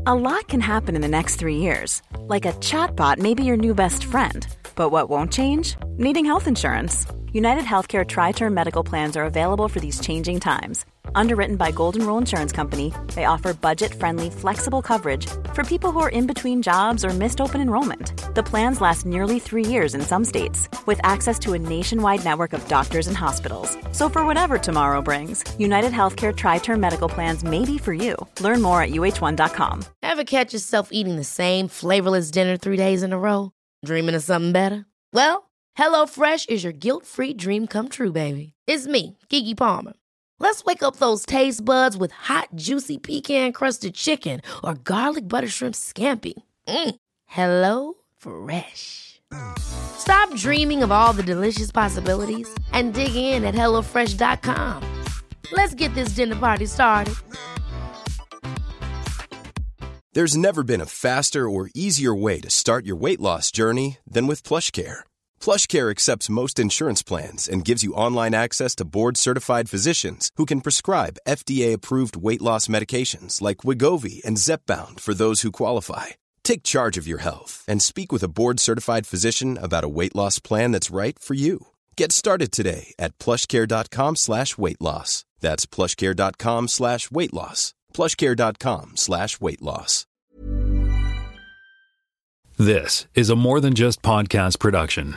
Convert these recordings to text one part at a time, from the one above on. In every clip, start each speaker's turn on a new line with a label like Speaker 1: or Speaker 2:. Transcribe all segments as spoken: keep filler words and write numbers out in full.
Speaker 1: A lot can happen in the next three years. Like a chatbot may be your new best friend. But what won't change? Needing health insurance. United Healthcare Tri-Term Medical Plans are available for these changing times. Underwritten by Golden Rule Insurance Company, they offer budget-friendly, flexible coverage for people who are in between jobs or missed open enrollment. The plans last nearly three years in some states, with access to a nationwide network of doctors and hospitals. So for whatever tomorrow brings, United Healthcare Tri-Term Medical Plans may be for you. Learn more at U H one dot com.
Speaker 2: Ever catch yourself eating the same flavorless dinner three days in a row? Dreaming of something better? Well, HelloFresh is your guilt-free dream come true, baby. It's me, Keke Palmer. Let's wake up those taste buds with hot, juicy pecan-crusted chicken or garlic butter shrimp scampi. Mm. Hello Fresh. Stop dreaming of all the delicious possibilities and dig in at hello fresh dot com. Let's get this dinner party started.
Speaker 3: There's never been a faster or easier way to start your weight loss journey than with PlushCare. PlushCare accepts most insurance plans and gives you online access to board-certified physicians who can prescribe F D A-approved weight loss medications like Wegovy and Zepbound for those who qualify. Take charge of your health and speak with a board-certified physician about a weight loss plan that's right for you. Get started today at plushcare.com slash weight loss. That's plushcare.com slash weight loss. plushcare.com slash weight loss.
Speaker 4: This is a More Than Just Podcast production.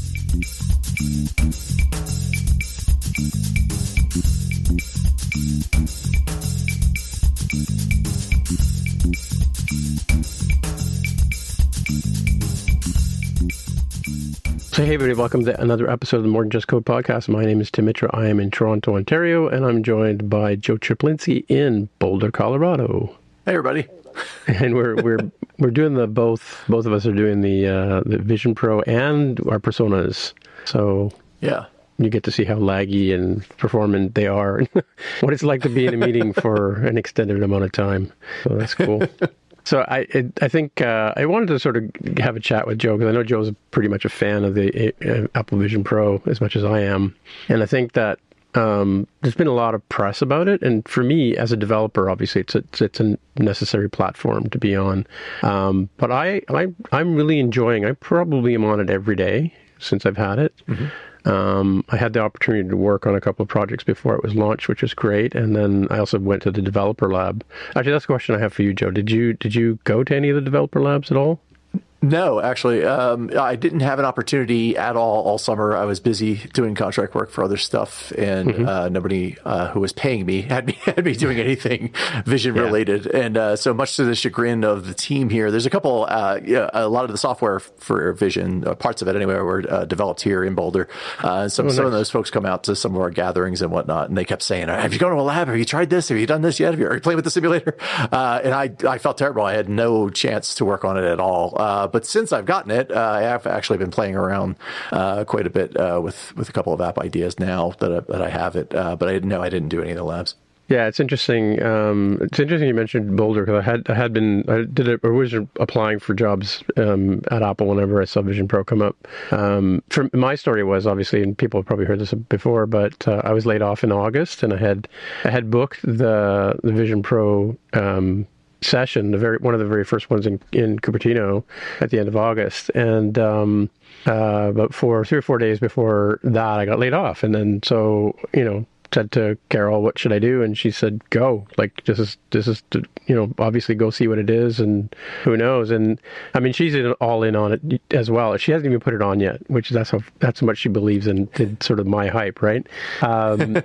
Speaker 5: So hey everybody, welcome to another episode of the More Than Just Code podcast. My name is Tim Mitra. I am in Toronto, Ontario, and I'm joined by Joe Triplinski in Boulder, Colorado.
Speaker 6: Hey everybody.
Speaker 5: And we're we're we're doing the both both of us are doing the uh, the Vision Pro and our personas. So
Speaker 6: yeah,
Speaker 5: you get to see how laggy and performant they are, and what it's like to be in a meeting for an extended amount of time. So that's cool. So I it, I think uh, I wanted to sort of have a chat with Joe because I know Joe's pretty much a fan of the uh, Apple Vision Pro as much as I am, and I think that um, there's been a lot of press about it. And for me, as a developer, obviously it's a, it's a necessary platform to be on. Um, but I, I I'm really enjoying. I probably am on it every day since I've had it. Mm-hmm. Um, I had the opportunity to work on a couple of projects before it was launched, which was great. And then I also went to the developer lab. Actually, that's a question I have for you, Joe. Did you did you go to any of the developer labs at all?
Speaker 6: No, actually, um, I didn't have an opportunity at all all summer. I was busy doing contract work for other stuff, and mm-hmm. uh, nobody uh, who was paying me had me had me doing anything vision related. Yeah. And uh, so much to the chagrin of the team here, there's a couple, uh, yeah, a lot of the software for vision, uh, parts of it anyway, were uh, developed here in Boulder. Uh, some, oh, nice. Some of those folks come out to some of our gatherings and whatnot, and they kept saying, have you gone to a lab? Have you tried this? Have you done this yet? Have you, are you playing with the simulator? Uh, and I, I felt terrible. I had no chance to work on it at all. Uh, But since I've gotten it, uh, I have actually been playing around uh, quite a bit uh, with with a couple of app ideas now that I, that I have it. Uh, but I didn't know I didn't do any of the labs.
Speaker 5: Yeah, it's interesting. Um, it's interesting you mentioned Boulder because I had I had been I did it. I was applying for jobs um, at Apple whenever I saw Vision Pro come up. Um, for my story was obviously, and people have probably heard this before, but uh, I was laid off in August, and I had I had booked the the Vision Pro. Um, session, the very one of the very first ones in, in Cupertino at the end of August. And um, uh, about four, three or four days before that, I got laid off. And then so, you know, said to Carol, what should I do? And she said, go. Like, this is, this is, you know, obviously go see what it is and who knows. And I mean, she's in, all in on it as well. She hasn't even put it on yet, which that's how, that's how much she believes in, in sort of my hype, right? Um,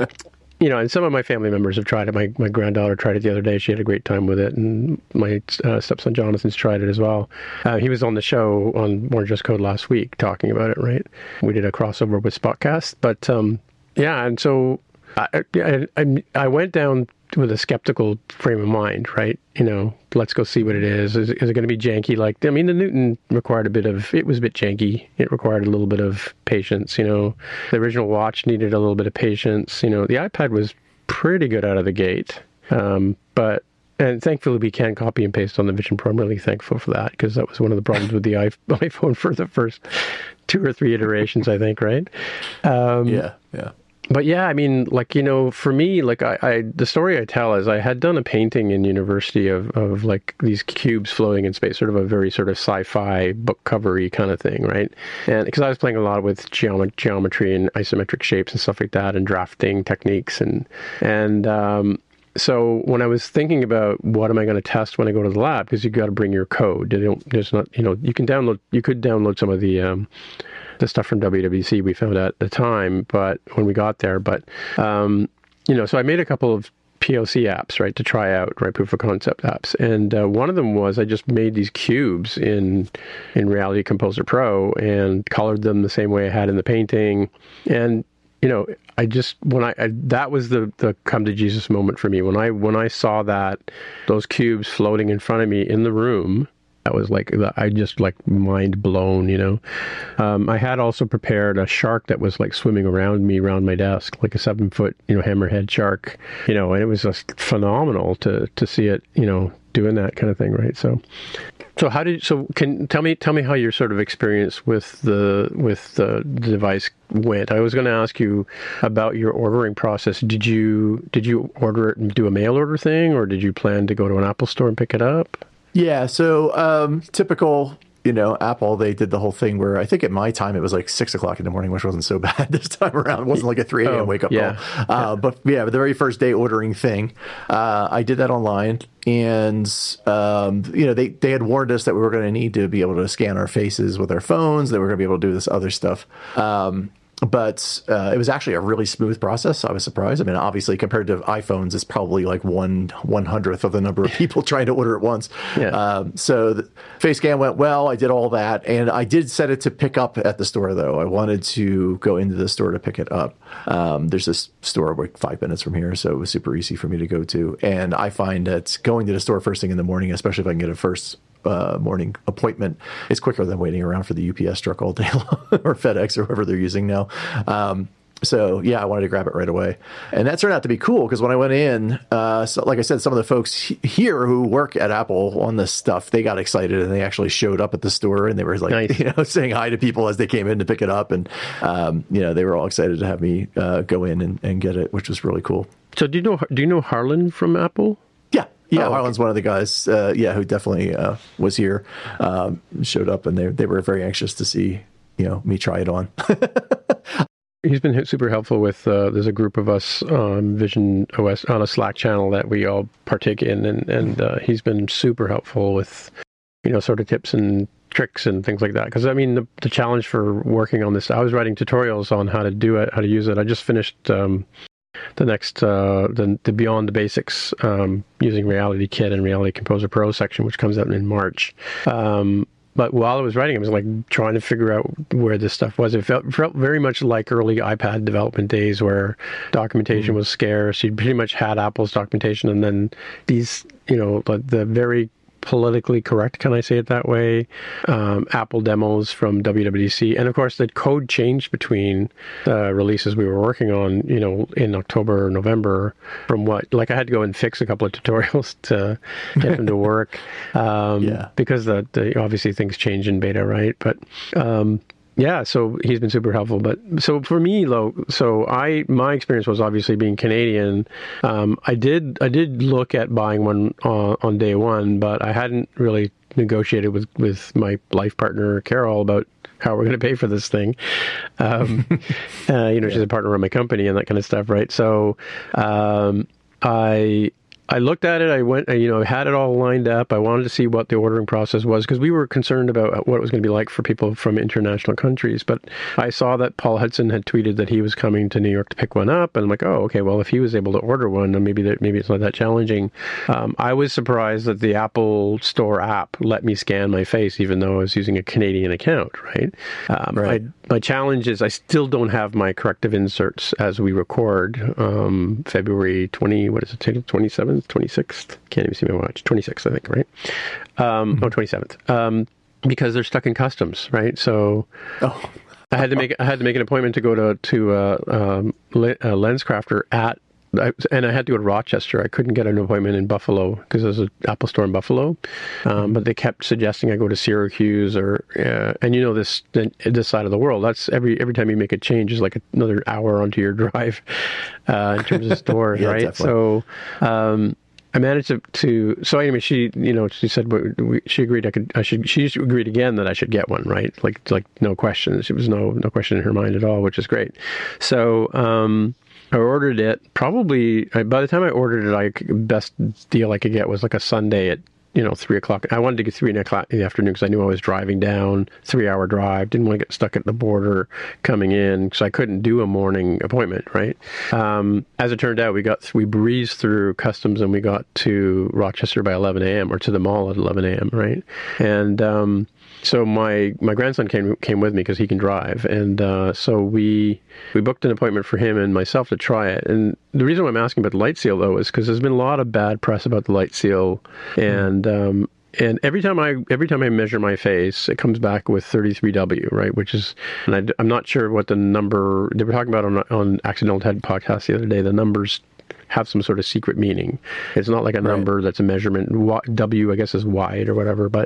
Speaker 5: You know, and some of my family members have tried it. My my granddaughter tried it the other day. She had a great time with it. And my uh, stepson Jonathan's tried it as well. Uh, he was on the show on More Just Code last week talking about it, right? We did a crossover with Spotcast. But, um, yeah, and so I, I, I, I went down with a skeptical frame of mind, right? You know, let's go see what it is. Is, is it going to be janky? Like, I mean, the Newton required a bit of, it was a bit janky. It required a little bit of patience, you know. The original watch needed a little bit of patience. You know, the iPad was pretty good out of the gate. Um, but, and thankfully we can copy and paste on the Vision Pro. I'm really thankful for that because that was one of the problems with the iPhone for the first two or three iterations, I think, right? Um,
Speaker 6: yeah, yeah.
Speaker 5: but yeah, I mean, like, you know, for me, like I, I, the story I tell is I had done a painting in university of, of like these cubes floating in space, sort of a very sort of sci-fi book covery kind of thing, right? And because I was playing a lot with geomet- geometry and isometric shapes and stuff like that, and drafting techniques, and and um, so when I was thinking about what am I going to test when I go to the lab, because you got to bring your code. They don't, there's not, you know, you can download, you could download some of the um, the stuff from W W D C we found out at the time, but when we got there, but, um, you know, so I made a couple of P O C apps, right, to try out, right, proof of concept apps. And uh, one of them was I just made these cubes in in Reality Composer Pro and colored them the same way I had in the painting. And, you know, I just, when I, I that was the, the come to Jesus moment for me. When I, when I saw that, those cubes floating in front of me in the room, that was like, I just like mind blown, you know. Um, I had also prepared a shark that was like swimming around me, around my desk, like a seven foot, you know, hammerhead shark, you know, and it was just phenomenal to, to see it, you know, doing that kind of thing, right? So, so how did, so can, tell me, tell me how your sort of experience with the, with the device went. I was going to ask you about your ordering process. Did you, did you order it and do a mail order thing, or did you plan to go to an Apple store and pick it up?
Speaker 6: Yeah, so um, typical, you know, Apple, they did the whole thing where I think at my time it was like six o'clock in the morning, which wasn't so bad this time around. It wasn't like a three a.m. oh, wake up yeah. call. Uh, yeah. But yeah, the very first day ordering thing, uh, I did that online. And, um, you know, they, they had warned us that we were going to need to be able to scan our faces with our phones, that we were going to be able to do this other stuff. Um But uh, it was actually a really smooth process. I was surprised. I mean, obviously, compared to iPhones, it's probably like one one hundredth of the number of people trying to order at once. Yeah. Um, so the face scan went well. I did all that, and I did set it to pick up at the store. Though I wanted to go into the store to pick it up. Um, there's this store like five minutes from here, so it was super easy for me to go to. And I find that going to the store first thing in the morning, especially if I can get a first Uh, morning appointment, is quicker than waiting around for the U P S truck all day long or FedEx or whoever they're using now. Um, so yeah, I wanted to grab it right away, and that turned out to be cool because when I went in, uh, so like I said, some of the folks he- here who work at Apple on this stuff, they got excited and they actually showed up at the store and they were like, nice. you know, saying hi to people as they came in to pick it up, and um, you know, they were all excited to have me uh, go in and, and get it, which was really cool. So
Speaker 5: do you know do you know Harlan from Apple?
Speaker 6: Yeah. Yeah,
Speaker 5: oh,
Speaker 6: Harlan's
Speaker 5: okay.
Speaker 6: one of the guys, uh, yeah, who definitely uh, was here, um, showed up, and they they were very anxious to see, you know, me try it on.
Speaker 5: He's been super helpful with, uh, there's a group of us on Vision O S on a Slack channel that we all partake in, and, and uh, he's been super helpful with, you know, sort of tips and tricks and things like that. Because, I mean, the, the challenge for working on this, I was writing tutorials on how to do it, how to use it. I just finished... Um, the next, uh, the, the Beyond the Basics um, using Reality Kit and Reality Composer Pro section, which comes out in March. Um, but while I was writing, I was like trying to figure out where this stuff was. It felt, felt very much like early iPad development days where documentation mm. was scarce. You pretty much had Apple's documentation, and then these, you know, the, the very politically correct, can I say it that way, um, Apple demos from W W D C. And of course, the code changed between the releases we were working on, you know, in October or November from what, like I had to go and fix a couple of tutorials to get them to work. Um, yeah. Because the, the, obviously things change in beta, right? But, um, yeah, so he's been super helpful. But so for me, though, so I my experience was obviously being Canadian. Um, I did I did look at buying one on, on day one, but I hadn't really negotiated with, with my life partner Carol about how we're going to pay for this thing. Um, uh, you know, yeah. She's a partner of my company and that kind of stuff, right? So um, I. I looked at it, I went, you know, had it all lined up. I wanted to see what the ordering process was because we were concerned about what it was going to be like for people from international countries. But I saw that Paul Hudson had tweeted that he was coming to New York to pick one up. And I'm like, oh, okay, well, if he was able to order one, then maybe that, maybe it's not that challenging. Um, I was surprised that the Apple Store app let me scan my face, even though I was using a Canadian account, right? Um, right. I, my challenge is I still don't have my corrective inserts as we record um, February twentieth, what is it, twenty-seventh? twenty-sixth, can't even see my watch, twenty-sixth, I think, right? Um, mm-hmm. Oh, twenty-seventh, um, because they're stuck in customs, right? So oh. I had to make I had to make an appointment to go to to uh, um, a LensCrafter at I, and I had to go to Rochester. I couldn't get an appointment in Buffalo because there's an Apple store in Buffalo. Um, but they kept suggesting I go to Syracuse or, uh, and you know, this this side of the world, that's every every time you make a change is like another hour onto your drive uh, in terms of stores,
Speaker 6: yeah,
Speaker 5: right?
Speaker 6: Definitely.
Speaker 5: So, um, I managed to, to, so anyway, she, you know, she said, we, she agreed I could, I should, she agreed again that I should get one, right? Like, like no questions. It was no, no question in her mind at all, which is great. So, um, I ordered it probably, by the time I ordered it, I, best deal I could get was like a Sunday at, you know, three o'clock. I wanted to get three o'clock in the afternoon because I knew I was driving down, three hour drive. Didn't want to get stuck at the border coming in because I couldn't do a morning appointment, right? Um, as it turned out, we got, we breezed through customs and we got to Rochester by eleven a.m. or to the mall at eleven a.m., right? And, um, so my, my grandson came came with me because he can drive, and uh, so we we booked an appointment for him and myself to try it. And the reason why I'm asking about the Light Seal though is because there's been a lot of bad press about the Light Seal, and um, and every time I every time I measure my face, it comes back with thirty-three W, right? Which is, and I, I'm not sure what the number they were talking about on on Accidental Head podcast the other day. The numbers have some sort of secret meaning. It's not like a number right. that's a measurement. W, I guess, is wide or whatever, but.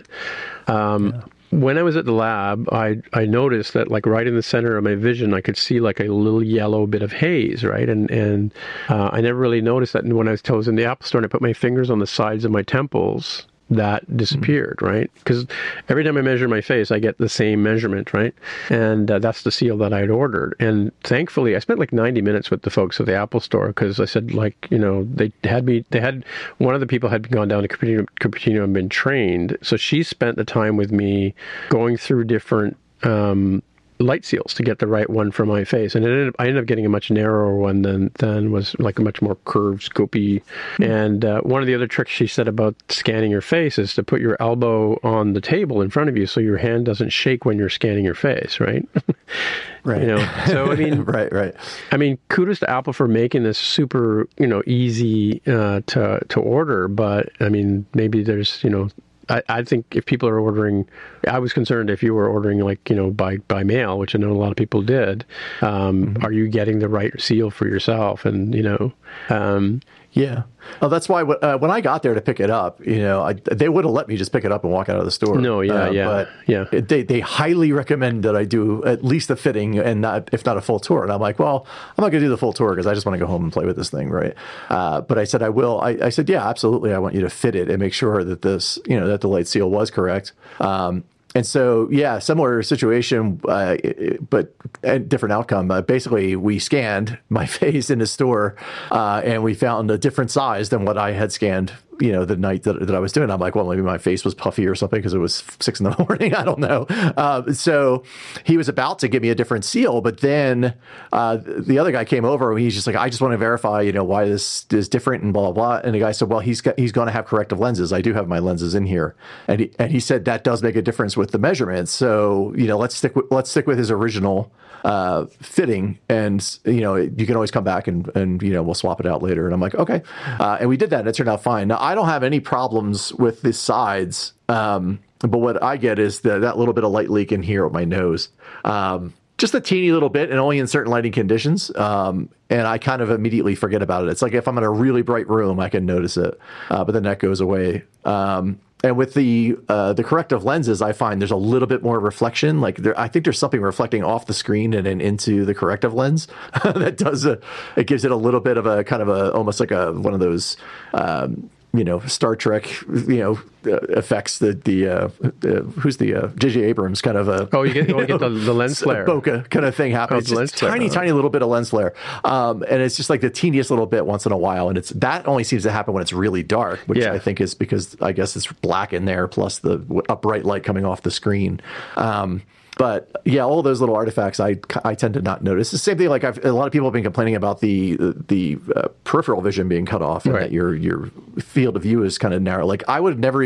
Speaker 5: Um, yeah. When I was at the lab, I, I noticed that like right in the center of my vision, I could see like a little yellow bit of haze, right? And and uh, I never really noticed that. And when I was, I was in the Apple store and I put my fingers on the sides of my temples, that disappeared, mm-hmm. right? Because every time I measure my face, I get the same measurement, right? And uh, that's the seal that I had ordered. And thankfully, I spent like ninety minutes with the folks at the Apple store because I said, like, you know, they had me, they had, one of the people had gone down to Cupertino, Cupertino and been trained. So she spent the time with me going through different, um, light seals to get the right one for my face, and it ended up, I ended up getting a much narrower one than than was like a much more curved, scopy. And uh, one of the other tricks she said about scanning your face is to put your elbow on the table in front of you so your hand doesn't shake when you're scanning your face, right?
Speaker 6: Right.
Speaker 5: You know, so I mean,
Speaker 6: right, right.
Speaker 5: I mean, kudos to Apple for making this super, you know, easy uh, to to order. But I mean, maybe there's, you know. I, I think if people are ordering, I was concerned if you were ordering like, you know, by, by mail, which I know a lot of people did, um, mm-hmm. are you getting the right seal for yourself? And, you know, um,
Speaker 6: yeah. Oh, that's why uh, when I got there to pick it up, you know, I, they would have let me just pick it up and walk out of the store.
Speaker 5: No, yeah,
Speaker 6: uh,
Speaker 5: yeah,
Speaker 6: but
Speaker 5: yeah.
Speaker 6: It, they they highly recommend that I do at least a fitting and not, if not a full tour. And I'm like, well, I'm not going to do the full tour because I just want to go home and play with this thing, right? Uh, but I said I will. I, I said, yeah, absolutely. I want you to fit it and make sure that this, you know, that the light seal was correct. Um, And so, yeah, similar situation, uh, but a different outcome. Uh, basically, we scanned my face in the store, uh, and we found a different size than what I had scanned, you know, the night that, that I was doing. I'm like, well, maybe my face was puffy or something because it was six in the morning. I don't know. Uh, so he was about to give me a different seal, but then uh, the other guy came over and he's just like, I just want to verify, you know, why this is different and blah, blah, blah. And the guy said, well, he's got, he's going to have corrective lenses. I do have my lenses in here. And he, and he said that does make a difference with the measurements. So, you know, let's stick with, let's stick with his original uh, fitting, and, you know, you can always come back and, and, you know, we'll swap it out later. And I'm like, okay. Uh, and we did that and it turned out fine. Now, I don't have any problems with the sides. Um, but what I get is the, that little bit of light leak in here at my nose. Um, just a teeny little bit, and only in certain lighting conditions. Um, and I kind of immediately forget about it. It's like if I'm in a really bright room, I can notice it, uh, but then that goes away. Um, and with the uh, the corrective lenses, I find there's a little bit more reflection. Like there, I think there's something reflecting off the screen and then into the corrective lens that does a, it gives it a little bit of a kind of a almost like a one of those. Um, you know, Star Trek, you know, uh, effects, the, the, uh, uh, who's the, uh, J J Abrams kind of a,
Speaker 5: oh, you get, you you get the, the lens flare.
Speaker 6: Bokeh kind of thing happens. Oh, it's just flare, tiny, huh? tiny little bit of lens flare. Um, and it's just like the teeniest little bit once in a while. And it's, that only seems to happen when it's really dark, which yeah. I think is because I guess it's black in there plus the upright light coming off the screen. Um, But yeah, all those little artifacts I, I tend to not notice. The same thing, like I've, a lot of people have been complaining about the the uh, peripheral vision being cut off and right. that your your field of view is kind of narrow. Like I would have never even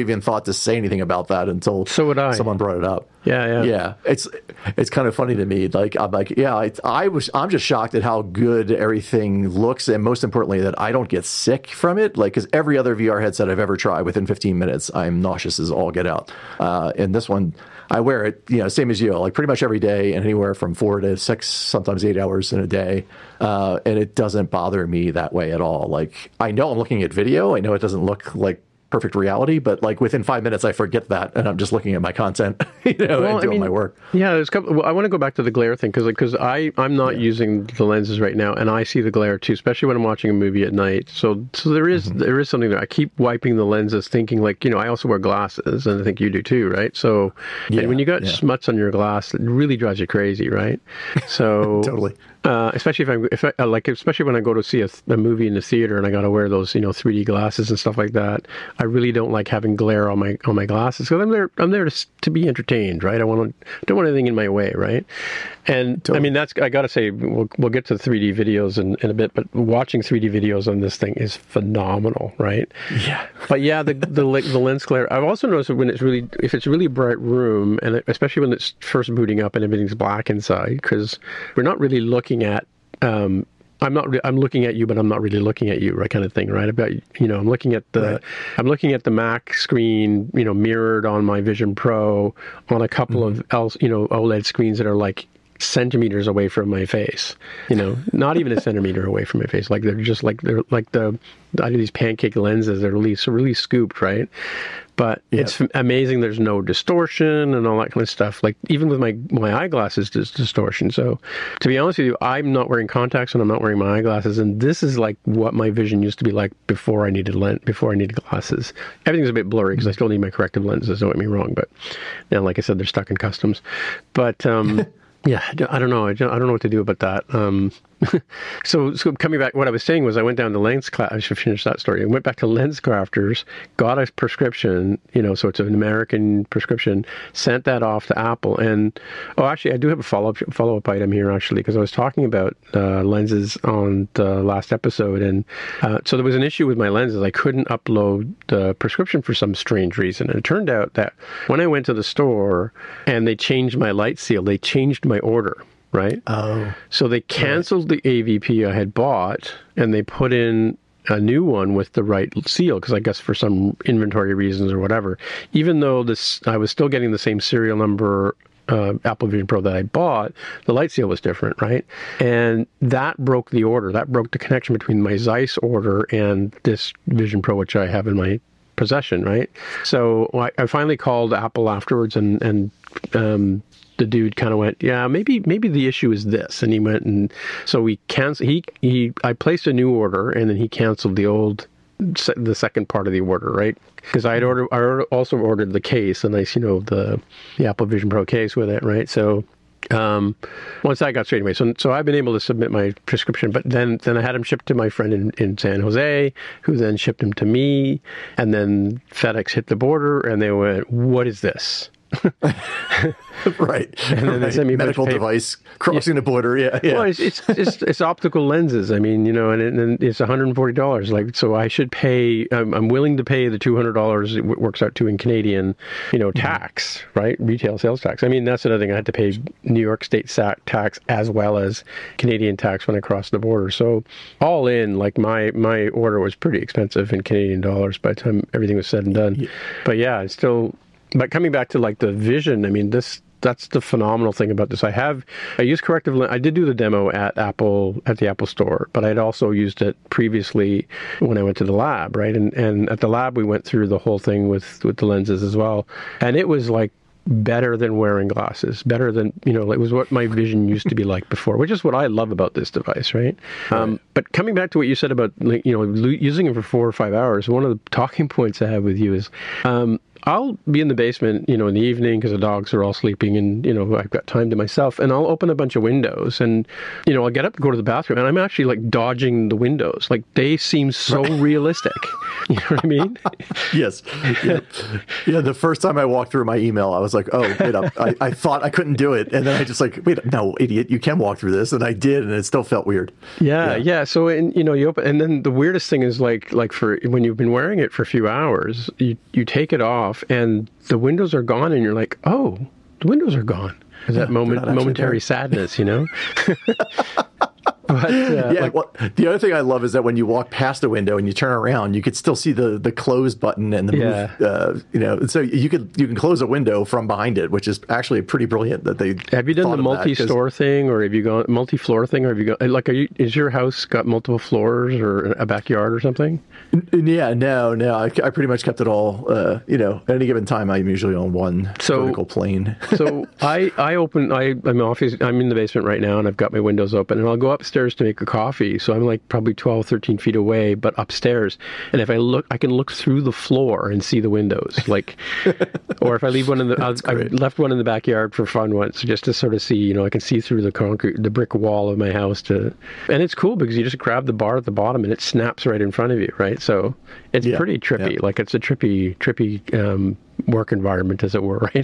Speaker 6: even thought to say anything about that until
Speaker 5: so would I.
Speaker 6: someone brought it up.
Speaker 5: Yeah, yeah,
Speaker 6: yeah. It's it's kind of funny to me. Like I'm like, yeah, I, I was. I'm just shocked at how good everything looks, and most importantly, that I don't get sick from it. Like, because every other V R headset I've ever tried, within fifteen minutes, I'm nauseous as all get out. Uh, and this one, I wear it, you know, same as you, like pretty much every day, and anywhere from four to six, sometimes eight hours in a day, uh, and it doesn't bother me that way at all. Like, I know I'm looking at video. I know it doesn't look like perfect reality, but like within five minutes I forget that and I'm just looking at my content, you know,
Speaker 5: well,
Speaker 6: and doing
Speaker 5: I mean,
Speaker 6: my work.
Speaker 5: Yeah, there's a couple. Well, I want to go back to the glare thing because because I I'm not yeah. using the lenses right now, and I see the glare too, especially when I'm watching a movie at night. So so there is mm-hmm. there is something there. I keep wiping the lenses, thinking like, you know, I also wear glasses, and I think you do too, right? So yeah, and when you got yeah. smuts on your glass, it really drives you crazy, right? So
Speaker 6: totally.
Speaker 5: Uh, especially if I, if I like, especially when I go to see a, a movie in the theater and I got to wear those, you know, three D glasses and stuff like that. I really don't like having glare on my on my glasses because I'm there. I'm there to, to be entertained, right? I want to don't want anything in my way, right? And totally. I mean, that's I got to say, we'll we'll get to the three D videos in, in a bit, but watching three D videos on this thing is phenomenal, right?
Speaker 6: Yeah.
Speaker 5: But yeah, the the the lens glare. I've also noticed that when it's really if it's a really bright room, and especially when it's first booting up and everything's black inside, because we're not really looking at um I'm not re- I'm looking at you, but I'm not really looking at you, right? Kind of thing, right? I've got, you know, I'm looking at the right. I'm looking at the Mac screen, you know, mirrored on my Vision Pro on a couple mm-hmm. of else, you know, OLED screens that are like centimeters away from my face, you know, not even a centimeter away from my face. Like they're just like they're like the I do these pancake lenses. They're really so really scooped, right? But yeah. it's amazing. There's no distortion and all that kind of stuff. Like even with my my eyeglasses, there's distortion. So to be honest with you, I'm not wearing contacts and I'm not wearing my eyeglasses. And this is like what my vision used to be like before I needed lens, before I needed glasses. Everything's a bit blurry because I still need my corrective lenses. Don't get me wrong, but now, like I said, they're stuck in customs. But um, yeah, I don't know. I don't, I don't know what to do about that. Um, so, so coming back, what I was saying was I went down to Lens Crafters. I should finish that story. I went back to Lens Crafters, got a prescription, you know, so it's an American prescription, sent that off to Apple. And, oh, actually, I do have a follow-up follow-up item here, actually, because I was talking about uh, lenses on the last episode. And uh, so there was an issue with my lenses. I couldn't upload the prescription for some strange reason. And it turned out that when I went to the store and they changed my light seal, they changed my order. Right?
Speaker 6: Oh.
Speaker 5: So they canceled right. the A V P I had bought and they put in a new one with the right seal because I guess for some inventory reasons or whatever. Even though this, I was still getting the same serial number uh, Apple Vision Pro that I bought, the light seal was different, right? And that broke the order. That broke the connection between my Zeiss order and this Vision Pro, which I have in my possession, right? So I, I finally called Apple afterwards and, and um, the dude kind of went, yeah, maybe maybe the issue is this, and he went and so we canceled. He he I placed a new order, and then he canceled the old, the second part of the order, right? Because I had ordered, I also ordered the case, a nice, you know, the the Apple Vision Pro case with it, right? So. Um, once that got straight away, so so I've been able to submit my prescription, but then then I had him shipped to my friend in, in San Jose, who then shipped him to me, and then FedEx hit the border, and they went, "What is this?"
Speaker 6: right.
Speaker 5: And then
Speaker 6: right.
Speaker 5: they sent me
Speaker 6: medical device crossing yeah. the border. Yeah, yeah.
Speaker 5: Well, it's, it's it's it's optical lenses. I mean, you know, and, it, and it's one hundred forty dollars. Like, so I should pay. I'm, I'm willing to pay the two hundred dollars. It works out to in Canadian, you know, tax, mm-hmm. right? Retail sales tax. I mean, that's another thing. I had to pay New York State tax as well as Canadian tax when I crossed the border. So all in, like my my order was pretty expensive in Canadian dollars by the time everything was said and done. Yeah. But yeah, it's still. But coming back to like the vision, I mean, this that's the phenomenal thing about this. I have, I use corrective lens. I did do the demo at Apple, at the Apple store, but I'd also used it previously when I went to the lab, right? And and at the lab, we went through the whole thing with, with the lenses as well. And it was like better than wearing glasses, better than, you know, it was what my vision used to be like before, which is what I love about this device, right? right. Um, but coming back to what you said about, you know, using it for four or five hours, one of the talking points I have with you is, um, I'll be in the basement, you know, in the evening because the dogs are all sleeping and, you know, I've got time to myself, and I'll open a bunch of windows and, you know, I'll get up and go to the bathroom and I'm actually like dodging the windows. Like they seem so realistic. You know what I mean?
Speaker 6: Yes. Yeah. yeah. The first time I walked through my email, I was like, oh, wait up. I, I thought I couldn't do it. And then I just like, wait, no, idiot, you can walk through this. And I did. And it still felt weird.
Speaker 5: Yeah. Yeah. yeah. So, and, you know, you open, and then the weirdest thing is like, like for when you've been wearing it for a few hours, you, you take it off and the windows are gone and you're like, oh, the windows are gone. Is yeah, that moment, momentary there. Sadness, you know? But, uh,
Speaker 6: yeah,
Speaker 5: like,
Speaker 6: well, the other thing I love is that when you walk past a window and you turn around, you could still see the, the close button and the
Speaker 5: yeah.
Speaker 6: move, uh, you know, so you could you can close a window from behind it, which is actually pretty brilliant that they
Speaker 5: have you done the multi-store thing, or have you gone multi-floor thing, or have you got like are you, is your house got multiple floors or a backyard or something?
Speaker 6: Yeah, no, no, I, I pretty much kept it all. Uh, you know, at any given time, I'm usually on one so, vertical plane.
Speaker 5: so I I open I I'm office I'm in the basement right now and I've got my windows open and I'll go upstairs to make a coffee, so I'm like probably twelve, thirteen feet away, but upstairs. And if I look, I can look through the floor and see the windows. Like, or if I leave one in the, I, I left one in the backyard for fun once, just to sort of see. You know, I can see through the concrete, the brick wall of my house. To, and it's cool because you just grab the bar at the bottom and it snaps right in front of you, right? So it's yeah, pretty trippy. Yeah. Like it's a trippy, trippy um, work environment, as it were, right?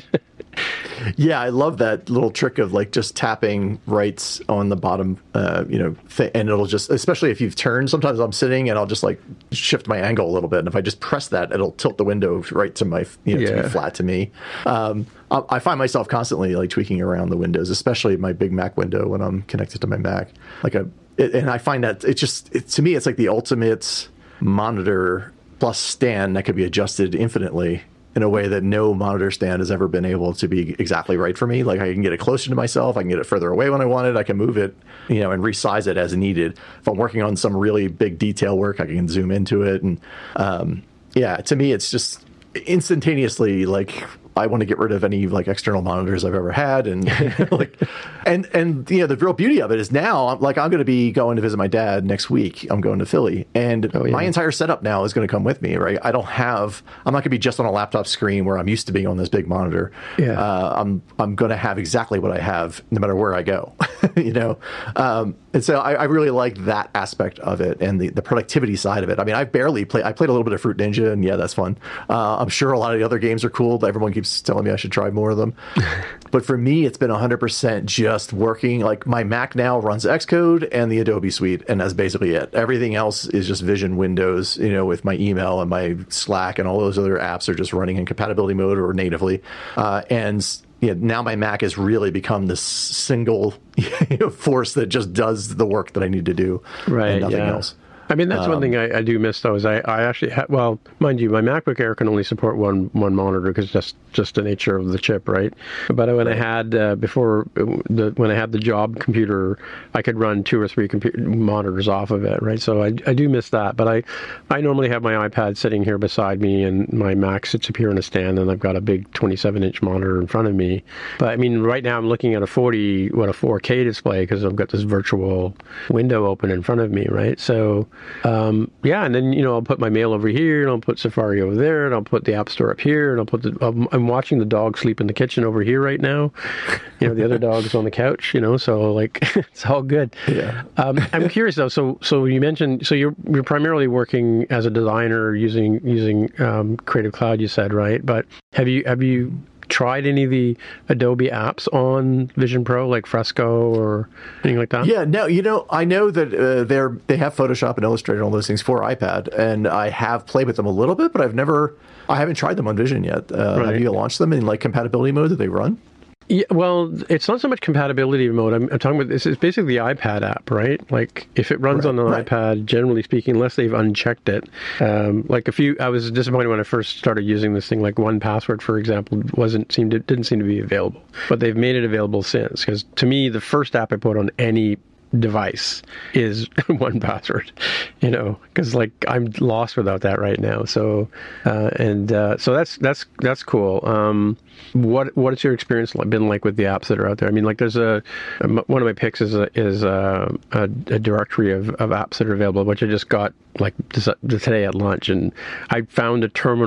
Speaker 6: Yeah, I love that little trick of like just tapping rights on the bottom, uh, you know, th- and it'll just, especially if you've turned, sometimes I'm sitting and I'll just like shift my angle a little bit. And if I just press that, it'll tilt the window right to my, you know, yeah. to be flat to me. Um, I, I find myself constantly like tweaking around the windows, especially my big Mac window when I'm connected to my Mac. Like a, it, and I find that it just, it, to me, it's like the ultimate monitor plus stand that could be adjusted infinitely in a way that no monitor stand has ever been able to be exactly right for me. Like I can get it closer to myself, I can get it further away when I want it, I can move it, you know, and resize it as needed. If I'm working on some really big detail work, I can zoom into it. And um, yeah, to me, it's just instantaneously like I want to get rid of any like external monitors I've ever had, and like, and and you know the real beauty of it is now I'm like I'm going to be going to visit my dad next week. I'm going to Philly, and oh, yeah. my entire setup now is going to come with me. Right, I don't have. I'm not going to be just on a laptop screen where I'm used to being on this big monitor.
Speaker 5: Yeah,
Speaker 6: uh, I'm I'm going to have exactly what I have no matter where I go. you know, um, and so I, I really like that aspect of it and the, the productivity side of it. I mean, I barely play. I played a little bit of Fruit Ninja, and yeah, that's fun. Uh, I'm sure a lot of the other games are cool. But everyone keeps telling me I should try more of them. But for me, it's been one hundred percent just working. Like my Mac now runs Xcode and the Adobe Suite, and that's basically it. Everything else is just Vision Windows, you know, with my email and my Slack and all those other apps are just running in compatibility mode or natively. Uh, and you know, now my Mac has really become this single you know, force that just does the work that I need to do
Speaker 5: right,
Speaker 6: and nothing
Speaker 5: yeah.
Speaker 6: else.
Speaker 5: I mean, that's
Speaker 6: um,
Speaker 5: one thing I, I do miss, though, is I, I actually, ha- well, mind you, my MacBook Air can only support one one monitor because just just the nature of the chip, right? But when I had, uh, before, the when I had the job computer, I could run two or three computer monitors off of it, right? So I, I do miss that. But I, I normally have my iPad sitting here beside me and my Mac sits up here in a stand and I've got a big twenty-seven inch monitor in front of me. But I mean, right now I'm looking at a forty, what, a four K display because I've got this virtual window open in front of me, right? So, Um, yeah, and then, you know, I'll put my mail over here, and I'll put Safari over there, and I'll put the App Store up here, and I'll put the, I'm, I'm watching the dog sleep in the kitchen over here right now. You know, the other dog's on the couch, you know, so, like, it's all good.
Speaker 6: Yeah.
Speaker 5: Um, I'm curious, though, so so you mentioned, so you're you're primarily working as a designer using using um, Creative Cloud, you said, right? But have you have you... tried any of the Adobe apps on Vision Pro, like Fresco or anything like that?
Speaker 6: Yeah, no, you know, I know that uh, they're they have Photoshop and Illustrator and all those things for iPad, and I have played with them a little bit, but I've never, I haven't tried them on Vision yet. Uh, right. Have you launched them in like compatibility mode that they run?
Speaker 5: Yeah, well, it's not so much compatibility mode. I'm, I'm talking about this is basically the iPad app, right? Like if it runs right, on an right. iPad, generally speaking, unless they've unchecked it. Um, like a few, I was disappointed when I first started using this thing. Like one Password, for example, wasn't seemed to, didn't seem to be available, but they've made it available since. Because to me, the first app I put on any device is one Password, you know, because like I'm lost without that right now. So, uh, and uh, so that's that's that's cool. Um, what what has your experience been like with the apps that are out there? I mean, like there's a one of my picks is a, is a, a, a directory of, of apps that are available, which I just got like today at lunch, and I found a terminal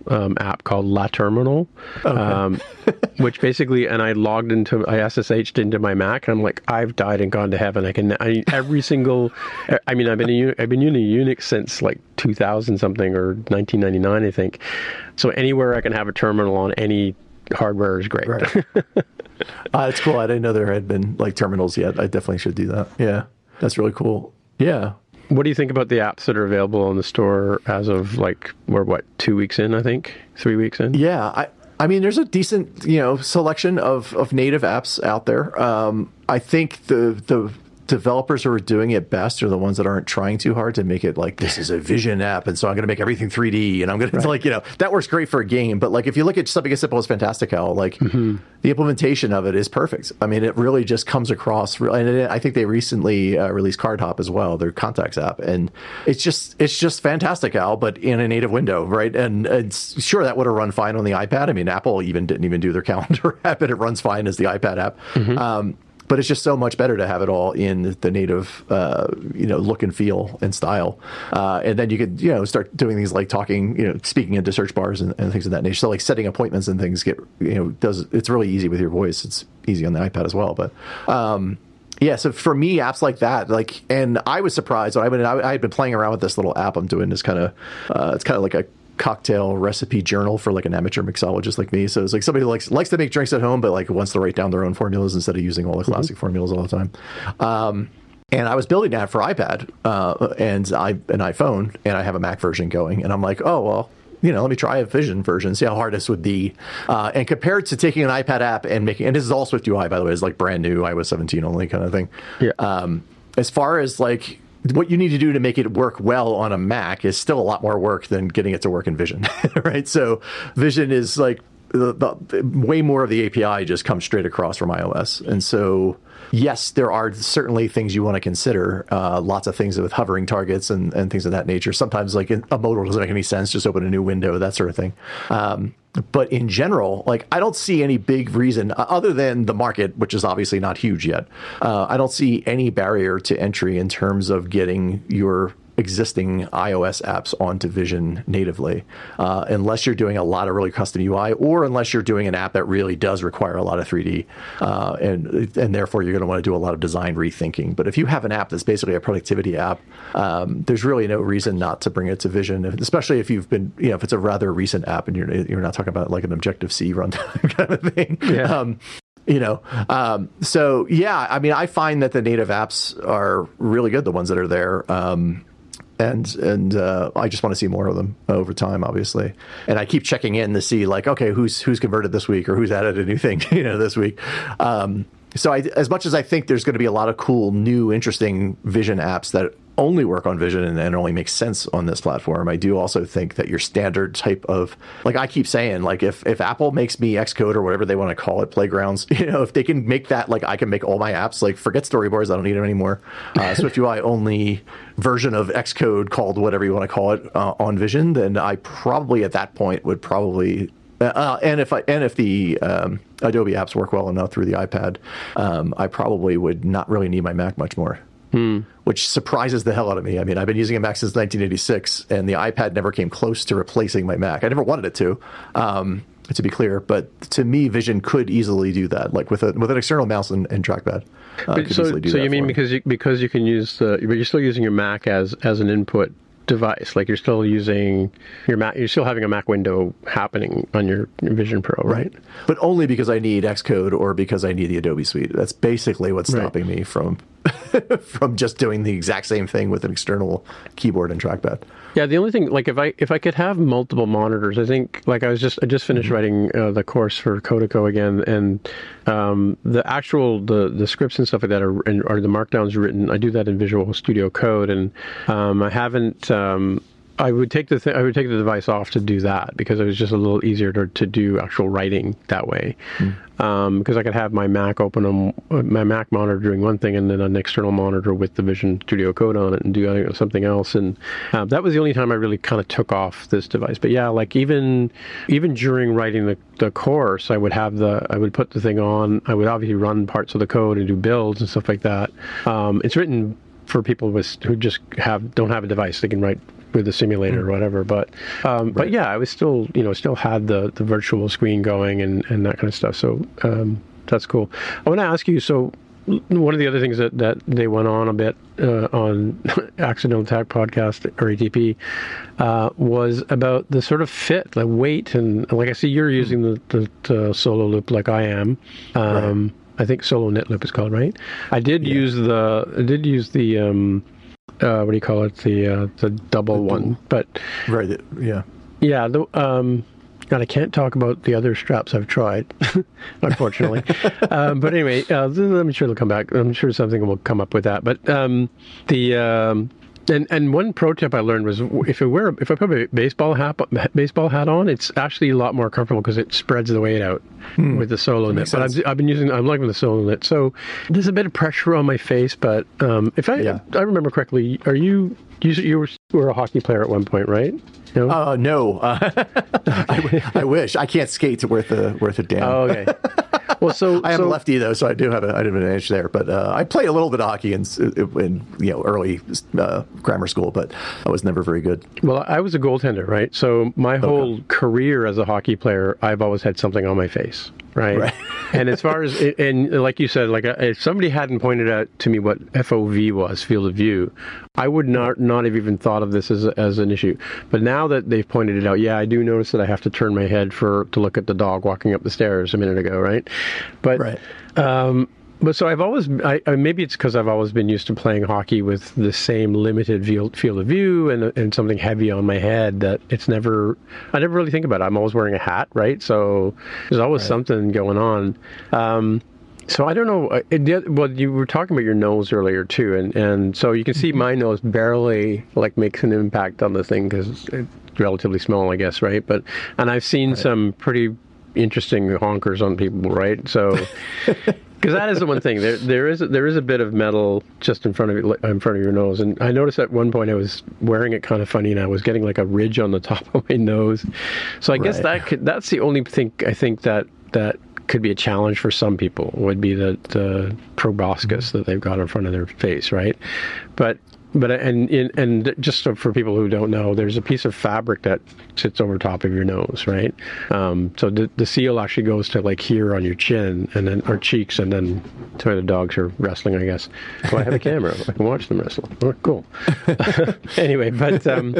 Speaker 5: um, app called La Terminal, okay. um, which basically, and I logged into, I S S H'd into my Mac, and I'm like, I've died and gone to heaven. I can, I, every single, I mean, I've been a, I've been using Unix since like two thousand something or nineteen ninety-nine, I think. So anywhere I can have a terminal on any hardware is great.
Speaker 6: Right. uh, it's cool. I didn't know there had been like terminals yet. I definitely should do that. Yeah, that's really cool. Yeah.
Speaker 5: What do you think about the apps that are available in the store as of like, we're what, two weeks in, I think? Three weeks in?
Speaker 6: Yeah. I, I mean, there's a decent, you know, selection of, of native apps out there. Um, I think the the developers who are doing it best are the ones that aren't trying too hard to make it like, this is a Vision app, and so I'm going to make everything three D, and I'm going right. to like, you know, that works great for a game. But like, if you look at something as simple as Fantastical, like mm-hmm. the implementation of it is perfect. I mean, it really just comes across. And it, I think they recently uh, released CardHop as well, their contacts app, and it's just it's just Fantastical, but in a native window, right? And it's sure that would have run fine on the iPad. I mean, Apple even didn't even do their calendar app, and it runs fine as the iPad app. Mm-hmm. Um, But it's just so much better to have it all in the native, uh, you know, look and feel and style. Uh, and then you could, you know, start doing things like talking, you know, speaking into search bars and, and things of that nature. So like setting appointments and things get, you know, does it's really easy with your voice. It's easy on the iPad as well. But um, yeah, so for me, apps like that, like, and I was surprised. I mean, I, I had been playing around with this little app I'm doing. This kind of, uh, it's kind of like a cocktail recipe journal for like an amateur mixologist like me. So it's like somebody who likes likes to make drinks at home, but like wants to write down their own formulas instead of using all the classic mm-hmm. formulas all the time. Um, and I was building that for iPad uh, and I an iPhone, and I have a Mac version going. And I'm like, oh well, you know, let me try a Vision version, see how hard this would be. Uh, and compared to taking an iPad app and making, and this is all SwiftUI, by the way, it's like brand new, iOS seventeen only kind of thing. Yeah. Um, as far as like what you need to do to make it work well on a Mac is still a lot more work than getting it to work in Vision, right? So Vision is like the, the, way more of the A P I just comes straight across from iOS. And so, yes, there are certainly things you want to consider, uh, lots of things with hovering targets and, and things of that nature. Sometimes like a modal doesn't make any sense, just open a new window, that sort of thing. Um, But in general, like I don't see any big reason uh, other than the market, which is obviously not huge yet. Uh, I don't see any barrier to entry in terms of getting your existing iOS apps onto Vision natively, uh, unless you're doing a lot of really custom U I, or unless you're doing an app that really does require a lot of three D, uh, and and therefore you're going to want to do a lot of design rethinking. But if you have an app that's basically a productivity app, um, there's really no reason not to bring it to Vision, especially if you've been, you know, if it's a rather recent app and you're you're not talking about like an Objective-C runtime kind of thing. Yeah. Um, You know, um, so yeah, I mean, I find that the native apps are really good, the ones that are there. Um, And and uh, I just want to see more of them over time, obviously. And I keep checking in to see, like, okay, who's who's converted this week or who's added a new thing, you know, this week. Um, so I, as much as I think there's going to be a lot of cool, new, interesting Vision apps that only work on Vision and, and only make sense on this platform, I do also think that your standard type of, like I keep saying, like if if Apple makes me Xcode or whatever they want to call it, Playgrounds, you know, if they can make that, like I can make all my apps, like forget storyboards, I don't need them anymore. Uh, SwiftUI only version of Xcode called whatever you want to call it uh, on Vision, then I probably at that point would probably Uh, and if I, and if the um, Adobe apps work well enough through the iPad, um, I probably would not really need my Mac much more, hmm. which surprises the hell out of me. I mean, I've been using a Mac since nineteen eighty-six, and the iPad never came close to replacing my Mac. I never wanted it to, um, to be clear. But to me, Vision could easily do that, like with a with an external mouse and, and trackpad. Uh,
Speaker 5: but so, so you mean because you, because you can use the, but you're still using your Mac as as an input device, like you're still using your Mac, you're still having a Mac window happening on your Vision Pro, right? right.
Speaker 6: But only because I need Xcode or because I need the Adobe Suite. That's basically what's stopping right. me from from just doing the exact same thing with an external keyboard and trackpad.
Speaker 5: Yeah, the only thing, like if I if I could have multiple monitors, I think, like I was just I just finished mm-hmm. writing uh, the course for Codico again, and um, the actual the the scripts and stuff like that are are the markdowns written. I do that in Visual Studio Code, and um, I haven't. Um, I would take the th- I would take the device off to do that because it was just a little easier to, to do actual writing that way. Mm. Um, because I could have my Mac open on my Mac monitor doing one thing and then an external monitor with the Vision Studio Code on it and do uh, something else. And uh, that was the only time I really kind of took off this device. But yeah, like even even during writing the, the course, I would have the I would put the thing on. I would obviously run parts of the code and do builds and stuff like that. Um, it's written for people with who just have don't have a device. They can write with the simulator mm. or whatever. But um, right. but yeah, I was still you know still had the, the virtual screen going and, and that kind of stuff. So um, that's cool. I want to ask you. So one of the other things that, that they went on a bit uh, on Accidental Attack Podcast or A T P uh, was about the sort of fit, the weight, and like I see you're using the, the, the solo loop like I am. Um, right. I think solo knit loop is called, right? I did yeah. use the I did use the um, uh, what do you call it? The uh, the double the one, but
Speaker 6: right, yeah,
Speaker 5: yeah. The, um, and I can't talk about the other straps I've tried, unfortunately. um, but anyway, uh, I'm sure it'll come back. I'm sure something will come up with that. But um, the um, and and one pro tip I learned was if I wear if I put a baseball hat baseball hat on, it's actually a lot more comfortable because it spreads the weight out hmm. with the solo knit. But I've, I've been using I'm liking the solo knit, so there's a bit of pressure on my face. But um, if I yeah. I remember correctly, are you you you were, were a hockey player at one point, right?
Speaker 6: No, uh, no. Uh, I, I wish I can't skate worth a worth a damn.
Speaker 5: Oh, okay. Well, so
Speaker 6: I am
Speaker 5: so,
Speaker 6: a lefty though, so I do have a I have an edge there. But uh, I played a little bit of hockey in, in you know early uh, grammar school, but I was never very good.
Speaker 5: Well, I was a goaltender, right? So my whole okay. career as a hockey player, I've always had something on my face. Right. right. And as far as, and like you said, like if somebody hadn't pointed out to me what F O V was, field of view, I would not not have even thought of this as a, as an issue. But now that they've pointed it out, yeah, I do notice that I have to turn my head for to look at the dog walking up the stairs a minute ago, right? But
Speaker 6: right.
Speaker 5: Um, But so I've always, I, maybe it's because I've always been used to playing hockey with the same limited field, field of view and and something heavy on my head that it's never, I never really think about it. I'm always wearing a hat, right? So there's always right. something going on. Um, so I don't know. It, well, you were talking about your nose earlier too, and, and so you can see my nose barely like makes an impact on the thing because it's relatively small, I guess, right? But and I've seen right. some pretty interesting honkers on people, right? So. Because that is the one thing. There, there is there is a bit of metal just in front of you, in front of your nose, and I noticed at one point I was wearing it kind of funny, and I was getting like a ridge on the top of my nose. So I right. guess that could, that's the only thing I think that that could be a challenge for some people would be the, the proboscis mm-hmm. that they've got in front of their face, right? But. But and and just for people who don't know, there's a piece of fabric that sits over top of your nose, right? Um, so the the seal actually goes to like here on your chin and then or cheeks, and then to where the dogs are wrestling, I guess. Well, I have a camera; I can watch them wrestle. Oh, cool. Anyway, but um,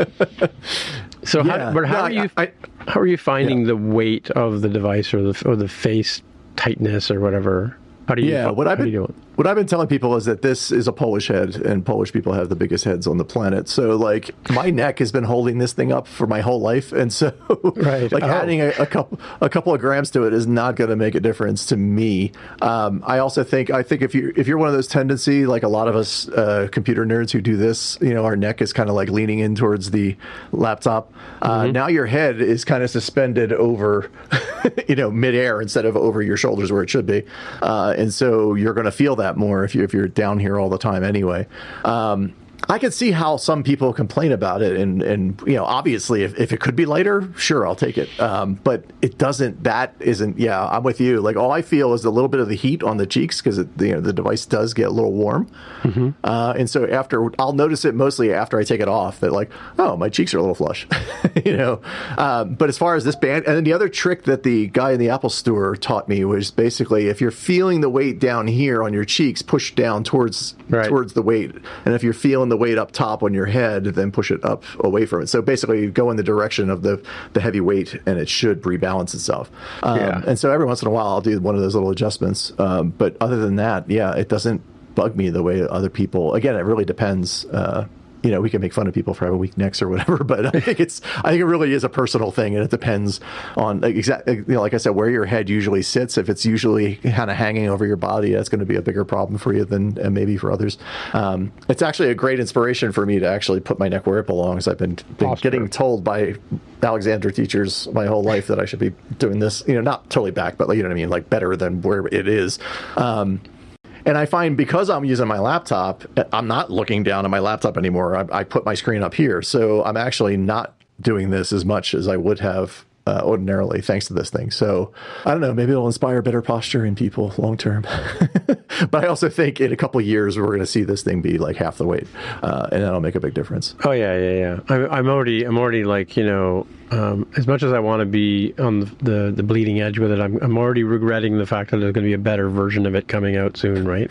Speaker 5: so yeah. how, but how no, are you I, how are you finding yeah. the weight of the device or the or the face tightness or whatever? How do you?
Speaker 6: Yeah, what I've been doing? What I've been telling people is that this is a Polish head, and Polish people have the biggest heads on the planet. So, like, my neck has been holding this thing up for my whole life, and so, right. like, oh. adding a, a couple a couple of grams to it is not going to make a difference to me. Um, I also think I think if you if you're one of those tendency, like a lot of us uh, computer nerds who do this, you know, our neck is kind of like leaning in towards the laptop. Uh, mm-hmm. Now your head is kind of suspended over, you know, midair instead of over your shoulders where it should be, uh, and so you're going to feel that more if you if you're down here all the time anyway. Um, I can see how some people complain about it, and and you know, obviously, if, if it could be lighter, sure, I'll take it. Um, but it doesn't. That isn't. Yeah, I'm with you. Like all I feel is a little bit of the heat on the cheeks because you know the device does get a little warm, mm-hmm. uh, and so after I'll notice it mostly after I take it off. That like, oh, my cheeks are a little flush, you know. Um, but as far as this band, and then the other trick that the guy in the Apple Store taught me was basically if you're feeling the weight down here on your cheeks, push down towards right. towards the weight, and if you're feeling the weight up top on your head, then push it up away from it. So basically go in the direction of the, the heavy weight and it should rebalance itself. Um, yeah. And so every once in a while I'll do one of those little adjustments. Um, but other than that, yeah, it doesn't bug me the way other people, again, it really depends. Uh, you know, we can make fun of people for having weak necks or whatever, but I think it's, I think it really is a personal thing, and it depends on like, exactly, you know, like I said, where your head usually sits. If it's usually kind of hanging over your body, that's going to be a bigger problem for you than and maybe for others. Um, it's actually a great inspiration for me to actually put my neck where it belongs. I've been, been getting told by Alexander teachers my whole life that I should be doing this, you know, not totally back, but like, you know what I mean? Like better than where it is. Um, And I find because I'm using my laptop, I'm not looking down at my laptop anymore. I, I put my screen up here. So I'm actually not doing this as much as I would have uh, ordinarily, thanks to this thing. So I don't know, maybe it'll inspire better posture in people long term. But I also think in a couple of years we're going to see this thing be like half the weight, uh, and that'll make a big difference.
Speaker 5: Oh yeah, yeah, yeah. I'm, I'm already, I'm already like, you know, um, as much as I want to be on the, the the bleeding edge with it, I'm I'm already regretting the fact that there's going to be a better version of it coming out soon, right?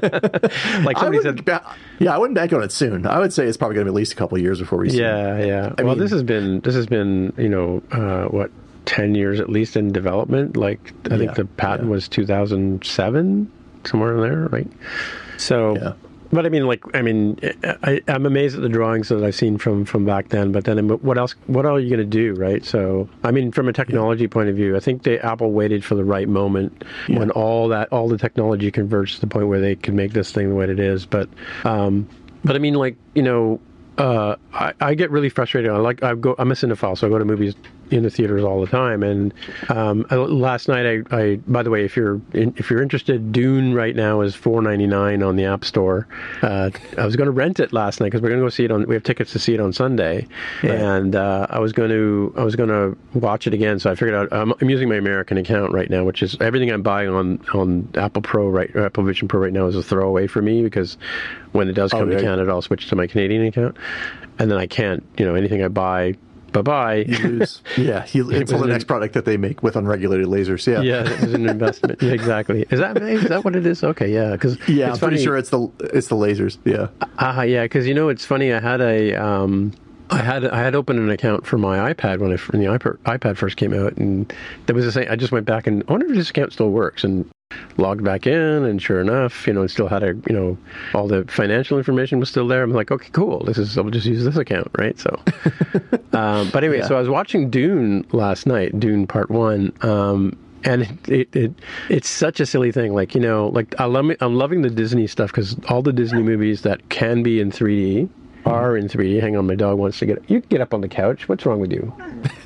Speaker 5: Like somebody said,
Speaker 6: ba- yeah, I wouldn't bank on it soon. I would say it's probably going to be at least a couple of years before we see.
Speaker 5: Yeah,
Speaker 6: it.
Speaker 5: yeah.
Speaker 6: I
Speaker 5: well,
Speaker 6: mean,
Speaker 5: this has been this has been you know uh, what ten years at least in development. Like I think
Speaker 6: yeah,
Speaker 5: the patent
Speaker 6: yeah.
Speaker 5: was two thousand seven, somewhere in there, right? So.
Speaker 6: Yeah.
Speaker 5: But I mean, like, I mean, I, I'm amazed at the drawings that I've seen from, from back then. But then, what else? What are you going to do, right? So, I mean, from a technology yeah. point of view, I think they Apple waited for the right moment yeah. when all that all the technology converged to the point where they could make this thing the way it is. But, um, but I mean, like, you know, uh, I, I get really frustrated. I like I go. I'm a cinephile, so I go to movies in the theaters all the time. And um, last night, I, I by the way, if you're in, if you're interested, Dune right now is four ninety-nine on the App Store. Uh, I was going to rent it last night because we're going to go see it on. We have tickets to see it on Sunday, right. and uh, I was going to I was going to watch it again. So I figured out I'm, I'm using my American account right now, which is everything I'm buying on on Apple Pro right or Apple Vision Pro right now is a throwaway for me because when it does come oh, to right. Canada, I'll switch to my Canadian account, and then I can't you know anything I buy. Bye-bye.
Speaker 6: You lose. Yeah, you, until the next product that they make with unregulated lasers. Yeah,
Speaker 5: yeah, it was an investment. Yeah, exactly. Is that is that what it is? Okay, yeah. Because
Speaker 6: yeah, I'm funny. pretty sure it's the it's the lasers. Yeah.
Speaker 5: Uh, yeah, because you know it's funny. I had a um, I had I had opened an account for my iPad when, I, when the iPad iPad first came out, and there was a thing. I just went back and I wonder if this account still works and. Logged back in, and sure enough, you know, it still had a, you know, all the financial information was still there. I'm like, okay, cool. This is, I'll just use this account, right? So, um, but anyway, yeah. so I was watching Dune last night, Dune Part One, um, and it, it, it it's such a silly thing. Like, you know, like I love, I'm loving the Disney stuff because all the Disney movies that can be in three D are in three D. Hang on, my dog wants to get. You can get up on the couch. What's wrong with you?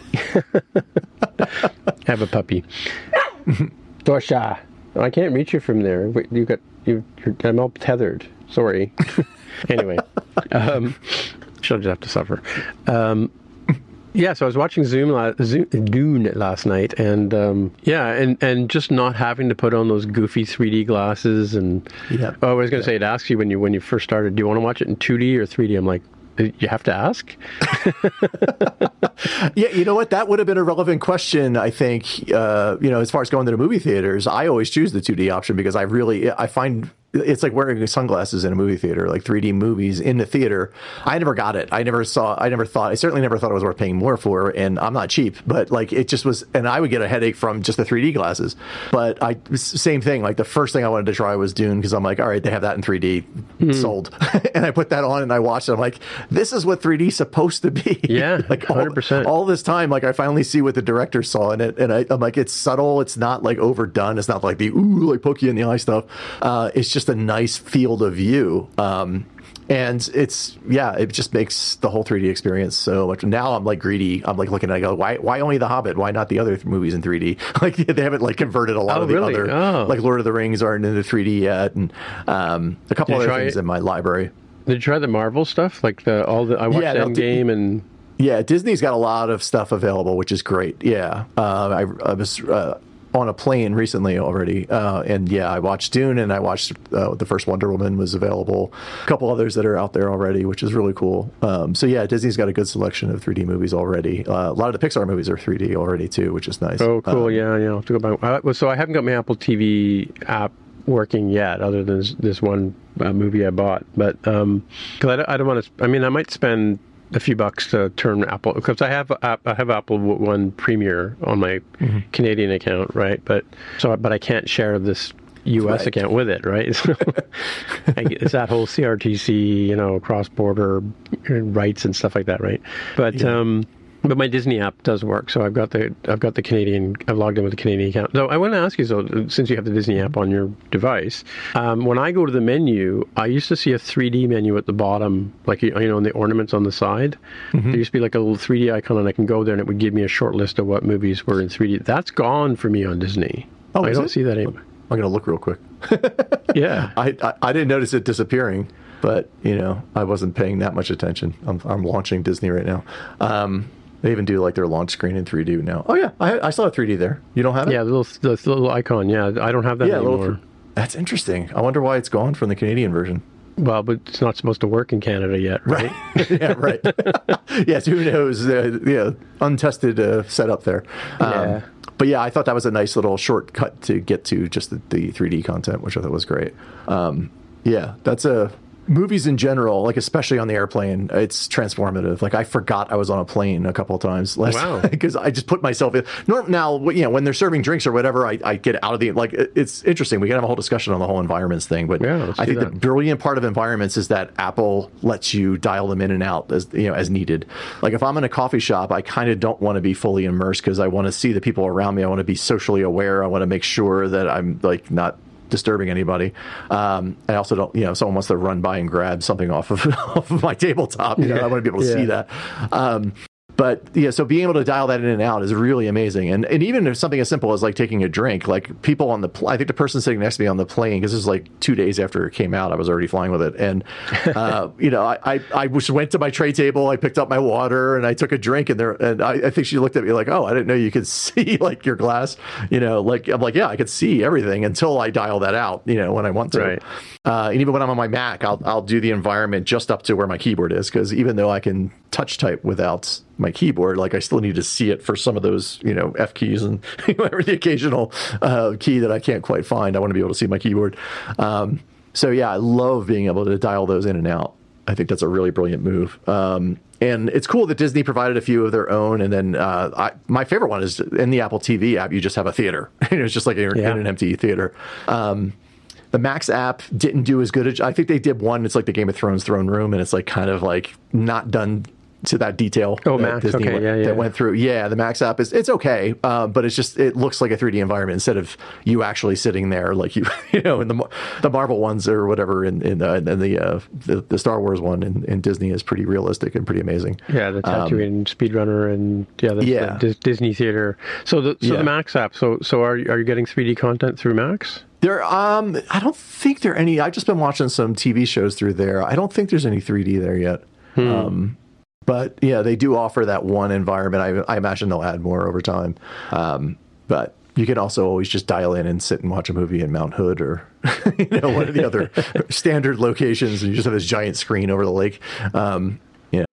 Speaker 5: Have a puppy, Dorsha. I can't reach you from there. You got you. You're, I'm all tethered. Sorry. Anyway, um, she'll just have to suffer. Um, yeah, so I was watching Zoom, la- Zoom Dune last night, and um, yeah, and, and just not having to put on those goofy three D glasses. And
Speaker 6: yeah.
Speaker 5: oh, I was going to
Speaker 6: yeah.
Speaker 5: say, it asks you when you when you first started, do you want to watch it in two D or three D? I'm like. You have to ask?
Speaker 6: Yeah, you know what? That would have been a relevant question, I think, uh, you know, as far as going to the movie theaters. I always choose the two D option because I really, I find it's like wearing sunglasses in a movie theater, like three D movies in the theater. I never got it. I never saw, I never thought, I certainly never thought it was worth paying more for, and I'm not cheap, but like it just was, and I would get a headache from just the three D glasses. But I, same thing, like the first thing I wanted to try was Dune because I'm like, all right, they have that in three D, mm-hmm. sold. And I put that on and I watched it. I'm like, this is what three D is supposed to be.
Speaker 5: Yeah,
Speaker 6: like
Speaker 5: one hundred percent.
Speaker 6: All, all this time, like I finally see what the director saw in it, and I, I'm like, it's subtle. It's not like overdone. It's not like the ooh, like poke you in the eye stuff. Uh, it's just a nice field of view. Um, and it's, yeah, it just makes the whole three D experience so much. Now I'm like greedy. I'm like looking at it, I go, why, why only The Hobbit? Why not the other th- movies in three D? Like they haven't like converted a lot
Speaker 5: oh,
Speaker 6: of the
Speaker 5: really?
Speaker 6: other,
Speaker 5: oh.
Speaker 6: like Lord of the Rings aren't into three D yet. And um, a couple other things
Speaker 5: it?
Speaker 6: in my library.
Speaker 5: Did you try the Marvel stuff? Like the all the I watched yeah, Endgame no, and
Speaker 6: yeah, Disney's got a lot of stuff available, which is great. Yeah, uh, I, I was uh, on a plane recently already, uh, and yeah, I watched Dune and I watched uh, the first Wonder Woman was available. A couple others that are out there already, which is really cool. Um, so yeah, Disney's got a good selection of three D movies already. Uh, a lot of the Pixar movies are three D already too, which is nice.
Speaker 5: Oh, cool. Um, yeah, yeah. I'll have to go back. Uh, so I haven't got my Apple T V app working yet, other than this, this one uh, movie I bought. But um, because I don't, I don't want to. I mean, I might spend a few bucks to turn Apple, because I have I have Apple One Premier on my mm-hmm. Canadian account, right? But so, but I can't share this U S right. account with it, right? So it's that whole C R T C, you know, cross-border rights and stuff like that, right? But yeah. um. But my Disney app does work, so I've got the I've got the Canadian. I've logged in with the Canadian account. So I want to ask you, so since you have the Disney app on your device, um, when I go to the menu, I used to see a three D menu at the bottom, like you know, in the ornaments on the side. Mm-hmm. There used to be like a little three D icon, and I can go there, and it would give me a short list of what movies were in three D. That's gone for me on Disney.
Speaker 6: Oh,
Speaker 5: I don't
Speaker 6: it?
Speaker 5: see that anymore.
Speaker 6: I'm gonna look real quick.
Speaker 5: Yeah,
Speaker 6: I, I I didn't notice it disappearing, but you know, I wasn't paying that much attention. I'm I'm launching Disney right now. Um, They even do like their launch screen in three D now. Oh yeah, I, I saw a three D there. You don't have it?
Speaker 5: Yeah, the little, the little icon. Yeah, I don't have that
Speaker 6: yeah,
Speaker 5: anymore.
Speaker 6: Little, that's interesting. I wonder why it's gone from the Canadian version.
Speaker 5: Well, but it's not supposed to work in Canada yet, right?
Speaker 6: Right. yeah, right. yes, who knows? Uh, yeah, untested uh, setup there. Um, yeah. But yeah, I thought that was a nice little shortcut to get to just the, the three D content, which I thought was great. Um, yeah, that's a... Movies in general, like especially on the airplane, it's transformative. Like I forgot I was on a plane a couple of times last
Speaker 5: wow.
Speaker 6: because I just put myself in. Now, you know, when they're serving drinks or whatever, I, I get out of the like. It's interesting. We can have a whole discussion on the whole environments thing, but
Speaker 5: yeah,
Speaker 6: I think
Speaker 5: that.
Speaker 6: the brilliant part of environments is that Apple lets you dial them in and out as you know as needed. Like if I'm in a coffee shop, I kind of don't want to be fully immersed because I want to see the people around me. I want to be socially aware. I want to make sure that I'm like not disturbing anybody. Um, I also don't, you know, if someone wants to run by and grab something off of, off of my tabletop, you know, I want to be able to yeah. see that. Um, But yeah, so being able to dial that in and out is really amazing. And and even if something as simple as like taking a drink, like people on the, pl- I think the person sitting next to me on the plane, because this is like two days after it came out, I was already flying with it. And, uh, you know, I, I, I just went to my tray table, I picked up my water and I took a drink and there, and I, I think she looked at me like, oh, I didn't know you could see like your glass, you know, like, I'm like, yeah, I could see everything until I dial that out, you know, when I want to.
Speaker 5: Right.
Speaker 6: Uh, and even when I'm on my Mac, I'll, I'll do the environment just up to where my keyboard is. Cause even though I can touch type without my keyboard, like I still need to see it for some of those, you know, F keys and whatever the occasional uh, key that I can't quite find. I want to be able to see my keyboard. Um, so yeah, I love being able to dial those in and out. I think that's a really brilliant move. Um, and it's cool that Disney provided a few of their own. And then uh, I, my favorite one is in the Apple T V app, you just have a theater. It's just like a, yeah. in an empty theater. Um, The Max app didn't do as good as, I think they did one. It's like the Game of Thrones throne room, and it's like kind of like not done to that detail.
Speaker 5: Oh, Max, Disney okay,
Speaker 6: went,
Speaker 5: yeah, yeah.
Speaker 6: That went through. Yeah, the Max app is, it's okay, uh, but it's just, it looks like a three D environment instead of you actually sitting there like you, you know, in the the Marvel ones or whatever, in, in, uh, in the, uh, the the Star Wars one in, in Disney is pretty realistic and pretty amazing.
Speaker 5: Yeah, the Tatooine um, Speedrunner and yeah, the,
Speaker 6: yeah.
Speaker 5: the Disney Theater. So the so
Speaker 6: yeah.
Speaker 5: the Max app. So so are are you getting three D content through Max?
Speaker 6: There, um, I don't think there are any. I've just been watching some T V shows through there. I don't think there's any three D there yet. Hmm. Um, but yeah, they do offer that one environment. I, I imagine they'll add more over time. Um, but you can also always just dial in and sit and watch a movie in Mount Hood or you know one of the other standard locations, and you just have this giant screen over the lake. Um, yeah.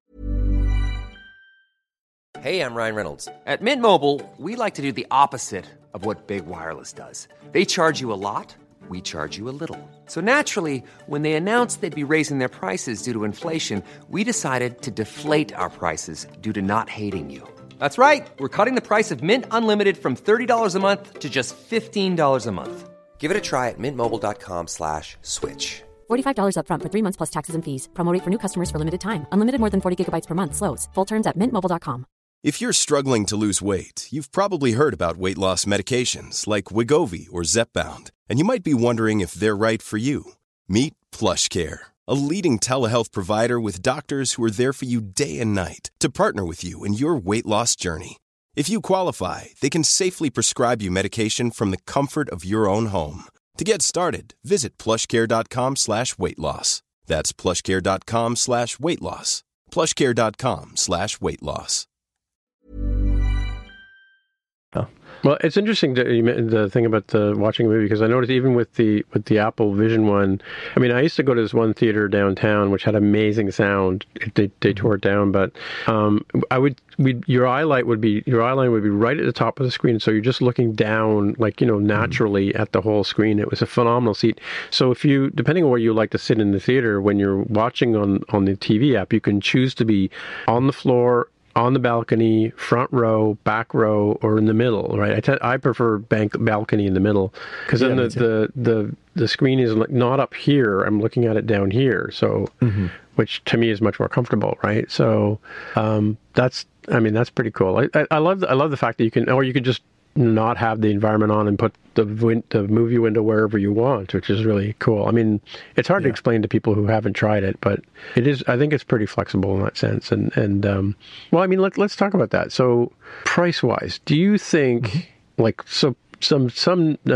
Speaker 7: Hey, I'm Ryan Reynolds. At Mint Mobile, we like to do the opposite of what Big Wireless does. They charge you a lot, we charge you a little. So naturally, when they announced they'd be raising their prices due to inflation, we decided to deflate our prices due to not hating you. That's right. We're cutting the price of Mint Unlimited from thirty dollars a month to just fifteen dollars a month. Give it a try at mintmobile.com slash switch.
Speaker 8: forty-five dollars up front for three months plus taxes and fees. Promo rate for new customers for limited time. Unlimited more than forty gigabytes per month. Slows full terms at mint mobile dot com.
Speaker 3: If you're struggling to lose weight, you've probably heard about weight loss medications like Wegovy or Zepbound, and you might be wondering if they're right for you. Meet PlushCare, a leading telehealth provider with doctors who are there for you day and night to partner with you in your weight loss journey. If you qualify, they can safely prescribe you medication from the comfort of your own home. To get started, visit plushcare.com slash weight loss. That's plushcare.com slash weight loss. plushcare.com slash weight loss.
Speaker 5: Well, it's interesting to, the thing about the watching a movie, because I noticed even with the with the Apple Vision one, I mean, I used to go to this one theater downtown which had amazing sound. They, they tore it down, but um, I would we your eye light would be your eye line would be right at the top of the screen, so you're just looking down, like, you know, naturally mm-hmm. at the whole screen. It was a phenomenal seat. So if you, depending on where you like to sit in the theater, when you're watching on on the T V app, you can choose to be on the floor, on the balcony, front row, back row, or in the middle, right? I, te- I prefer bank balcony in the middle, because yeah, then the, the, the, the screen is not up here. I'm looking at it down here, so mm-hmm. which to me is much more comfortable, right? So um, that's, I mean, that's pretty cool. I, I, I love the, I love the fact that you can, or you could just not have the environment on and put the win- the movie window wherever you want, which is really cool. I mean, it's hard yeah. to explain to people who haven't tried it, but it is. I think it's pretty flexible in that sense. And and um, well, I mean, let let's talk about that. So, price wise, do you think mm-hmm. like so some some um,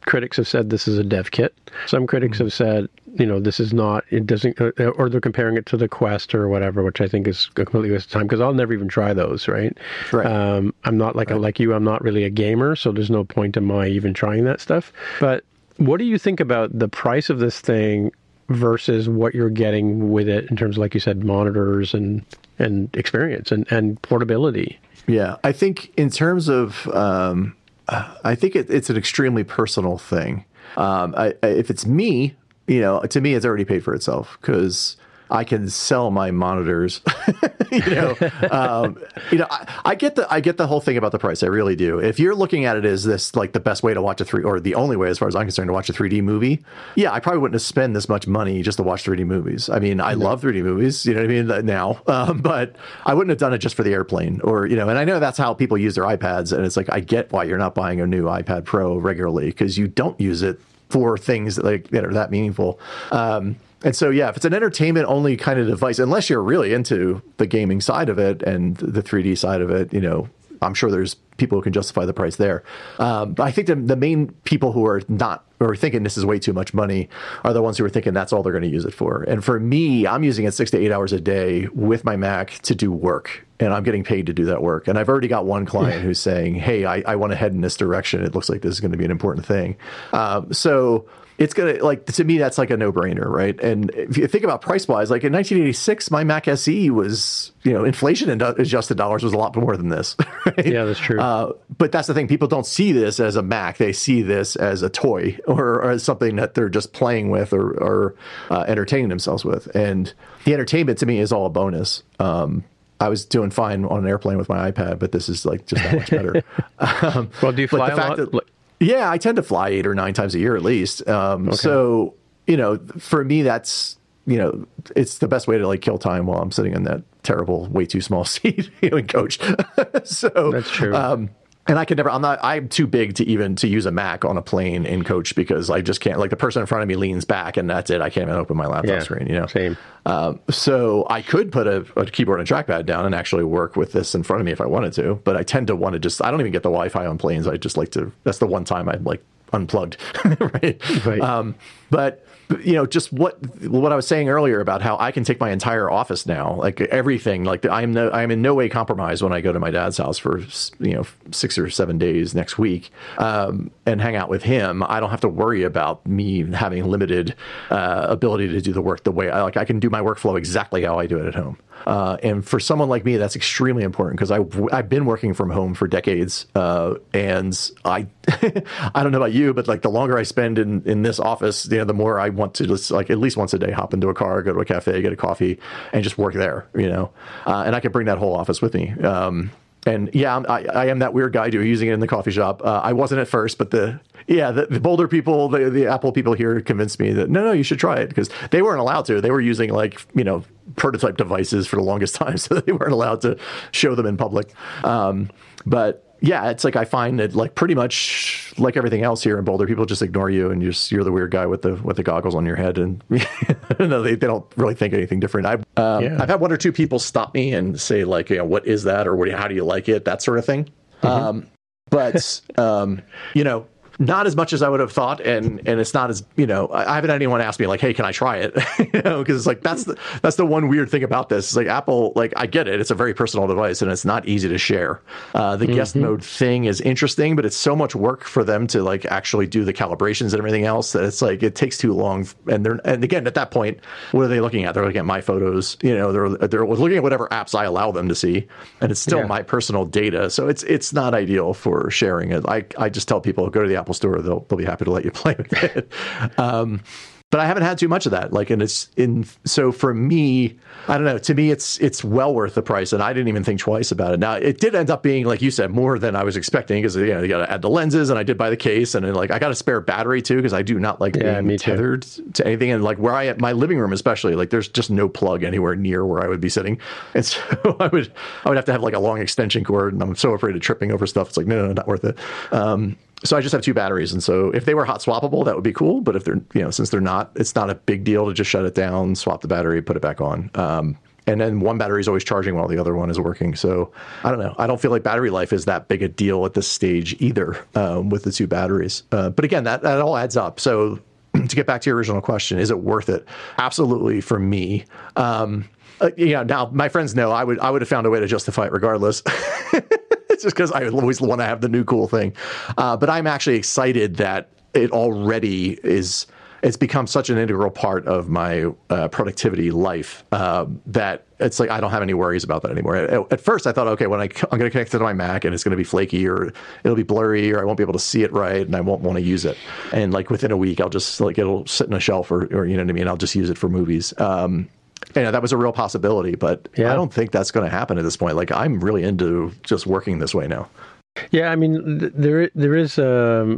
Speaker 5: critics have said this is a dev kit. Some critics mm-hmm. have said, you know, this is not, it doesn't, or they're comparing it to the Quest or whatever, which I think is a completely waste of time because I'll never even try those, right?
Speaker 6: Right.
Speaker 5: Um, I'm not like, right. a, like you, I'm not really a gamer, so there's no point in my even trying that stuff. But what do you think about the price of this thing versus what you're getting with it in terms of, like you said, monitors and, and experience and, and portability?
Speaker 6: Yeah, I think in terms of, um, I think it, it's an extremely personal thing. Um, I, I, if it's me, you know, to me, it's already paid for itself because I can sell my monitors. you know, um, you know, I, I get the I get the whole thing about the price. I really do. If you're looking at it as this like the best way to watch a three or the only way, as far as I'm concerned, to watch a three D movie, yeah, I probably wouldn't have spent this much money just to watch three D movies. I mean, I mm-hmm. love three D movies. You know what I mean? Now, um, but I wouldn't have done it just for the airplane or you know. And I know that's how people use their iPads, and it's like I get why you're not buying a new iPad Pro regularly because you don't use it for things that, like that are that meaningful. Um, and so, yeah, if it's an entertainment only kind of device, unless you're really into the gaming side of it and the three D side of it, you know, I'm sure there's people who can justify the price there. Um, but I think the, the main people who are not or thinking this is way too much money are the ones who are thinking that's all they're going to use it for. And for me, I'm using it six to eight hours a day with my Mac to do work. And I'm getting paid to do that work. And I've already got one client who's saying, hey, I, I want to head in this direction. It looks like this is going to be an important thing. Um, so it's going to, like, to me, that's like a no-brainer, right? And if you think about price-wise, like in nineteen eighty-six, my Mac S E was, you know, inflation-adjusted dollars was a lot more than this, right?
Speaker 5: Yeah, that's true.
Speaker 6: Uh, but that's the thing. People don't see this as a Mac. They see this as a toy or, or as something that they're just playing with or, or uh, entertaining themselves with. And the entertainment, to me, is all a bonus. Um, I was doing fine on an airplane with my iPad, but this is like just that much better. um,
Speaker 5: well, do you fly
Speaker 6: the
Speaker 5: a lot?
Speaker 6: That, yeah, I tend to fly eight or nine times a year at least. Um, okay. So, you know, for me, that's, you know, it's the best way to like kill time while I'm sitting in that terrible, way too small seat, you know, in coach. so
Speaker 5: that's true.
Speaker 6: Um, And I could never, I'm not, I'm too big to even to use a Mac on a plane in coach because I just can't, like the person in front of me leans back and that's it. I can't even open my laptop
Speaker 5: yeah,
Speaker 6: screen, you know?
Speaker 5: Same.
Speaker 6: Um, so I could put a, a keyboard and trackpad down and actually work with this in front of me if I wanted to, but I tend to want to just, I don't even get the Wi-Fi on planes. I just like to, that's the one time I'm like unplugged, right?
Speaker 5: right.
Speaker 6: Um, but you know, just what what I was saying earlier about how I can take my entire office now, like everything, like I'm no, I'm in no way compromised when I go to my dad's house for, you know, six or seven days next week um, and hang out with him. I don't have to worry about me having limited uh, ability to do the work the way I like. I can do my workflow exactly how I do it at home. Uh, and for someone like me, that's extremely important because I I've been working from home for decades, uh, and I I don't know about you, but like the longer I spend in, in this office, you know, the more I want to just like at least once a day hop into a car, go to a cafe, get a coffee, and just work there, you know. Uh, and I can bring that whole office with me. Um, and yeah, I'm, I, I am that weird guy doing using it in the coffee shop. Uh, I wasn't at first, but the yeah, the, the Boulder people, the, the Apple people here convinced me that no, no, you should try it because they weren't allowed to. They were using like you know prototype devices for the longest time, so they weren't allowed to show them in public. Um, but yeah, it's like I find that like pretty much like everything else here in Boulder, people just ignore you and you're just, you're the weird guy with the with the goggles on your head, and no, they, they don't really think anything different. I've um, yeah. I've had one or two people stop me and say like, you know, what is that, or what, how do you like it, that sort of thing. Mm-hmm. Um, but um, you know. Not as much as I would have thought, and and it's not as, you know, I haven't had anyone ask me like, hey, can I try it? you know, because it's like that's the that's the one weird thing about this. It's like Apple, like I get it, it's a very personal device and it's not easy to share. Uh, the mm-hmm. guest mode thing is interesting, but it's so much work for them to like actually do the calibrations and everything else that it's like it takes too long. And they're and again at that point, what are they looking at? They're looking at my photos. You know, they're they're looking at whatever apps I allow them to see, and it's still yeah. my personal data. So it's it's not ideal for sharing it. I I just tell people go to the Apple Store, they'll they'll be happy to let you play with it. Um, but I haven't had too much of that. Like, and it's in, so for me, I don't know, to me, it's, it's well worth the price. And I didn't even think twice about it. Now it did end up being, like you said, more than I was expecting because, you know, you got to add the lenses and I did buy the case and then, like, I got a spare battery too, because I do not like
Speaker 5: yeah,
Speaker 6: being tethered to anything. And like where I am, my living room, especially, like there's just no plug anywhere near where I would be sitting. And so I would, I would have to have like a long extension cord, and I'm so afraid of tripping over stuff. It's like, no, no, no, not worth it. Um, So I just have two batteries. And so if they were hot swappable, that would be cool. But if they're, you know, since they're not, it's not a big deal to just shut it down, swap the battery, put it back on. Um, and then one battery is always charging while the other one is working. So I don't know. I don't feel like battery life is that big a deal at this stage either um, with the two batteries. Uh, but again, that, that all adds up. So to get back to your original question, is it worth it? Absolutely for me. Um, uh, you know, now my friends know I would I would have found a way to justify it regardless. It's just because I always want to have the new cool thing. Uh, but I'm actually excited that it already is. It's become such an integral part of my uh, productivity life uh, that it's like I don't have any worries about that anymore. At, at first, I thought, okay, when I, I'm going to connect it to my Mac and it's going to be flaky or it'll be blurry or I won't be able to see it right and I won't want to use it. And like within a week, I'll just like it'll sit in a shelf or, or you know what I mean? I'll just use it for movies. Um, and that was a real possibility, but yeah. I don't think that's going to happen at this point. Like I'm really into just working this way now.
Speaker 5: Yeah, I mean, there there is um,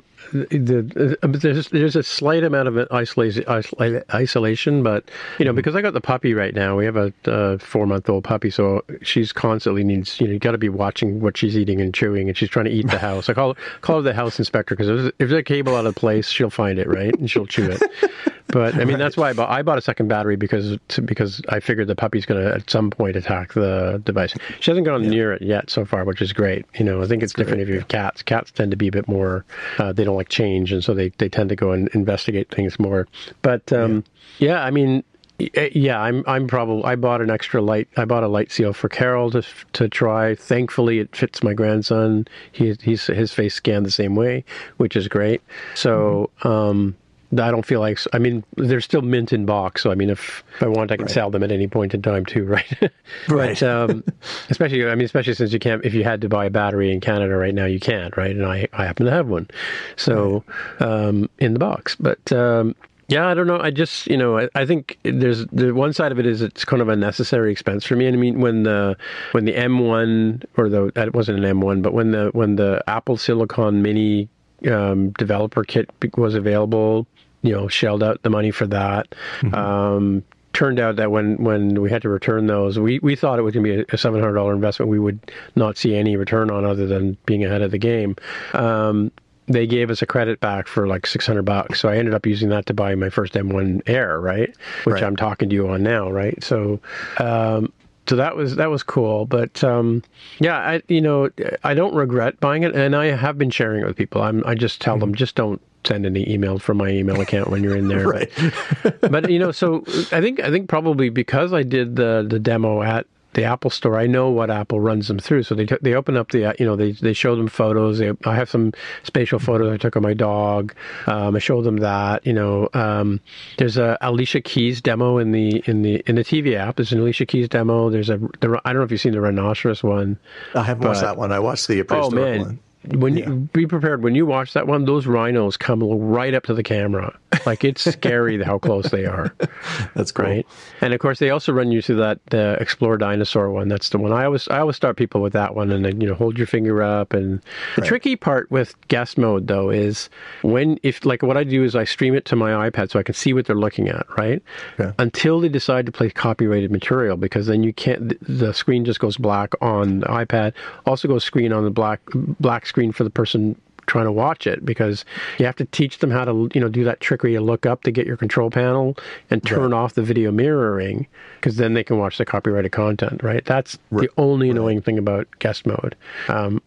Speaker 5: the, the there's there's a slight amount of isolation, isolation, but you know, because I got the puppy right now, we have a uh, four month old puppy, so she's constantly needs you know you got to be watching what she's eating and chewing, and she's trying to eat the house. I call call her the house inspector because if, if there's a cable out of place, she'll find it right and she'll chew it. But I mean, right. That's why I bought, I bought a second battery because because I figured the puppy's going to at some point attack the device. She hasn't gone yeah. near it yet so far, which is great. You know, I think it's That's different great. If you have cats. Cats tend to be a bit more, uh, they don't like change, and so they, they tend to go and investigate things more. But um, yeah. yeah, I mean, yeah, I'm I'm probably I bought an extra light. I bought a light seal for Carol to to try. Thankfully, it fits my grandson. He he's his face scanned the same way, which is great. So. Mm-hmm. um I don't feel like, I mean, they're still mint in box. So, I mean, if, if I want, I can right. sell them at any point in time too, right?
Speaker 6: Right.
Speaker 5: But, um, especially, I mean, especially since you can't, if you had to buy a battery in Canada right now, you can't, right? And I, I happen to have one. So, right. um, in the box. But, um, yeah, I don't know. I just, you know, I, I think there's the one side of it is it's kind of a necessary expense for me. And I mean, when the when the M one or the it wasn't an M one, but when the when the Apple Silicon Mini um, developer kit was available, you know, shelled out the money for that. Mm-hmm. Um, turned out that when, when we had to return those, we, we thought it was going to be a, a seven hundred dollars investment we would not see any return on other than being ahead of the game. Um, they gave us a credit back for like six hundred bucks. So I ended up using that to buy my first M one Air, right? Which right. I'm talking to you on now, right? So, um, So that was that was cool, but um, yeah, I you know I don't regret buying it, and I have been sharing it with people. I'm I just tell mm-hmm. them just don't send any email from my email account when you're in there.
Speaker 6: Right.
Speaker 5: But, but you know, so I think I think probably because I did the the demo at the Apple Store, I know what Apple runs them through. So they t- they open up the, you know, they they show them photos. They, I have some spatial photos I took of my dog. Um, I showed them that. You know, um, there's a Alicia Keys demo in the in the in the T V app. There's an Alicia Keys demo. There's a the, I don't know if you've seen the rhinoceros one.
Speaker 6: I haven't but, watched that one. I watched the prehistoric
Speaker 5: oh, man.
Speaker 6: one.
Speaker 5: When
Speaker 6: yeah.
Speaker 5: you be prepared, when you watch that one, those rhinos come right up to the camera. Like it's scary how close they are.
Speaker 6: That's great.
Speaker 5: Right? And of course, they also run you through that the Explore Dinosaur one. That's the one I always I always start people with that one, and then you know hold your finger up. And the right. tricky part with guest mode though is when if like what I do is I stream it to my iPad so I can see what they're looking at, right? Yeah. Until they decide to play copyrighted material, because then you can't. The screen just goes black on the iPad. Also goes screen on the black black screen. Screen for the person trying to watch it, because you have to teach them how to, you know, do that trick where you look up to get your control panel and turn right. off the video mirroring, because then they can watch the copyrighted content, right? That's right. the only annoying right. thing about guest mode. Um,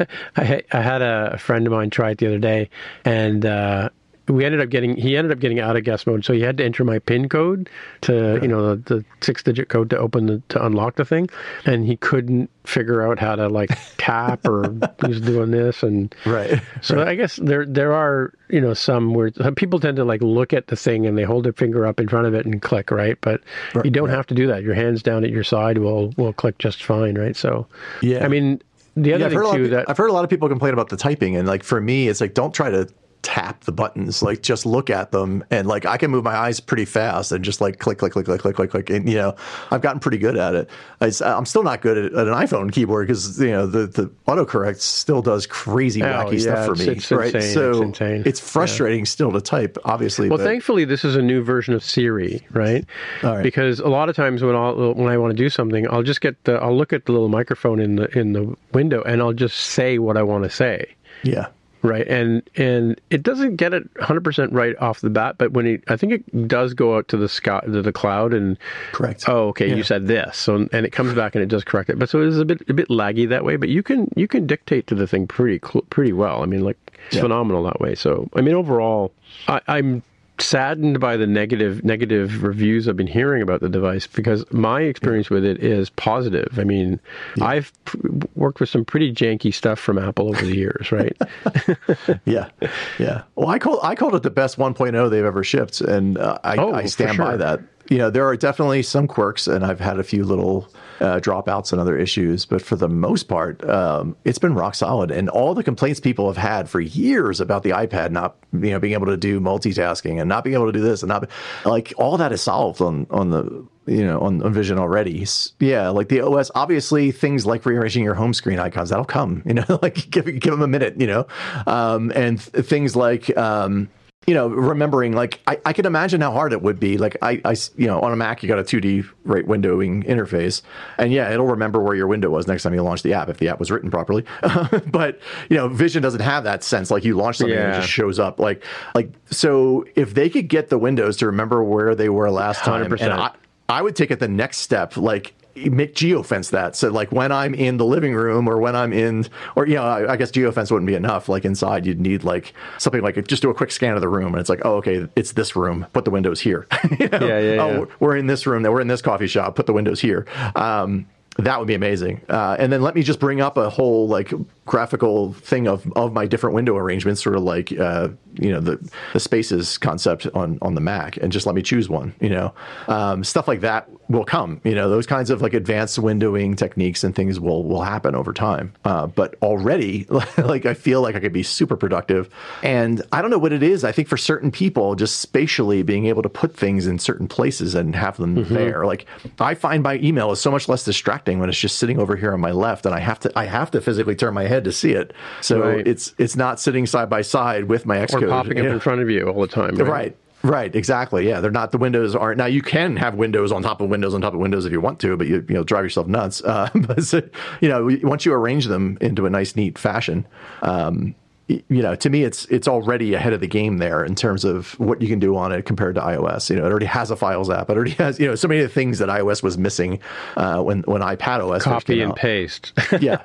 Speaker 5: I, I had a friend of mine try it the other day, and uh, we ended up getting, he ended up getting out of guest mode, so he had to enter my PIN code to, yeah. you know, the, the six-digit code to open the, to unlock the thing, and he couldn't figure out how to like tap or he's doing this, and
Speaker 6: right.
Speaker 5: So
Speaker 6: right.
Speaker 5: I guess there there are you know some where people tend to like look at the thing and they hold their finger up in front of it and click, right? But right. you don't right. have to do that. Your hands down at your side will will click just fine, right? So
Speaker 6: yeah,
Speaker 5: I mean the other
Speaker 6: yeah,
Speaker 5: thing too
Speaker 6: of,
Speaker 5: that
Speaker 6: I've heard a lot of people complain about the typing, and like for me, it's like don't try to tap the buttons, like just look at them, and like I can move my eyes pretty fast and just like click click click click click click click, and you know I've gotten pretty good at it. I, I'm still not good at, at an iPhone keyboard because you know the the autocorrect still does crazy wacky oh, yeah,
Speaker 5: stuff
Speaker 6: for
Speaker 5: it's,
Speaker 6: me,
Speaker 5: it's
Speaker 6: right?
Speaker 5: Insane.
Speaker 6: So
Speaker 5: it's, insane.
Speaker 6: it's frustrating yeah. still to type, obviously.
Speaker 5: Well,
Speaker 6: but...
Speaker 5: thankfully this is a new version of Siri, right?
Speaker 6: All right.
Speaker 5: Because a lot of times when I when I want to do something, I'll just get the I'll look at the little microphone in the in the window and I'll just say what I want to say.
Speaker 6: Yeah.
Speaker 5: Right, and and it doesn't get it one hundred percent right off the bat, but when it, I think it does go out to the sky, to the cloud, and
Speaker 6: correct.
Speaker 5: Oh, okay,
Speaker 6: yeah.
Speaker 5: you said this, so and it comes back and it does correct it. But so it is a bit a bit laggy that way. But you can you can dictate to the thing pretty pretty well. I mean, like it's yeah. phenomenal that way. So I mean, overall, I, I'm saddened by the negative negative reviews I've been hearing about the device, because my experience with it is positive. I mean, yeah. I've p- worked with some pretty janky stuff from Apple over the years, right?
Speaker 6: yeah, yeah. Well, I call I called it the best one point oh they've ever shipped, and uh, I,
Speaker 5: oh,
Speaker 6: I stand
Speaker 5: sure.
Speaker 6: by that. You know, there are definitely some quirks, and I've had a few little uh, dropouts and other issues, but for the most part, um, it's been rock solid. And all the complaints people have had for years about the iPad not, you know, being able to do multitasking and not being able to do this and not like all that is solved on on the you know on, on Vision already. Yeah, like the O S, obviously things like rearranging your home screen icons, that'll come. You know, like give give them a minute. You know, um, and th- things like. Um, You know, remembering, like, I, I can imagine how hard it would be. Like, I, I, you know, on a Mac, you got a two D rate windowing interface. And yeah, it'll remember where your window was next time you launch the app, if the app was written properly. But, you know, Vision doesn't have that sense. Like, you launch something yeah. and it just shows up. Like, like so if they could get the windows to remember where they were last time, one hundred percent. And I, I would take it the next step, like, make geofence that. So like when I'm in the living room or when I'm in, or, you know, I, I guess geofence wouldn't be enough. Like inside, you'd need like something like just do a quick scan of the room. And it's like, oh, okay, it's this room. Put the windows here. you know?
Speaker 5: Yeah, yeah,
Speaker 6: oh,
Speaker 5: yeah.
Speaker 6: We're in this room. We're in this coffee shop. Put the windows here. Um, that would be amazing. Uh, and then let me just bring up a whole like graphical thing of, of my different window arrangements, sort of like, uh, you know, the, the spaces concept on, on the Mac, and just let me choose one, you know, um, stuff like that will come, you know, those kinds of like advanced windowing techniques and things will, will happen over time. Uh, but already like, I feel like I could be super productive, and I don't know what it is. I think for certain people, just spatially being able to put things in certain places and have them mm-hmm. there. Like I find my email is so much less distracting when it's just sitting over here on my left, and I have to, I have to physically turn my head to see it. So right. it's, it's not sitting side by side with my Xcode.
Speaker 5: Or popping up
Speaker 6: yeah.
Speaker 5: in front of you all the time. Right?
Speaker 6: right. Right, exactly. Yeah, they're not, the windows aren't, now you can have windows on top of windows on top of windows if you want to, but you you know drive yourself nuts. Uh, but so, you know, once you arrange them into a nice, neat fashion, um, you know, to me, it's it's already ahead of the game there in terms of what you can do on it compared to iOS. You know, it already has a Files app. It already has, you know, so many of the things that iOS was missing uh, when when iPadOS
Speaker 5: copy and
Speaker 6: out.
Speaker 5: paste.
Speaker 6: Yeah,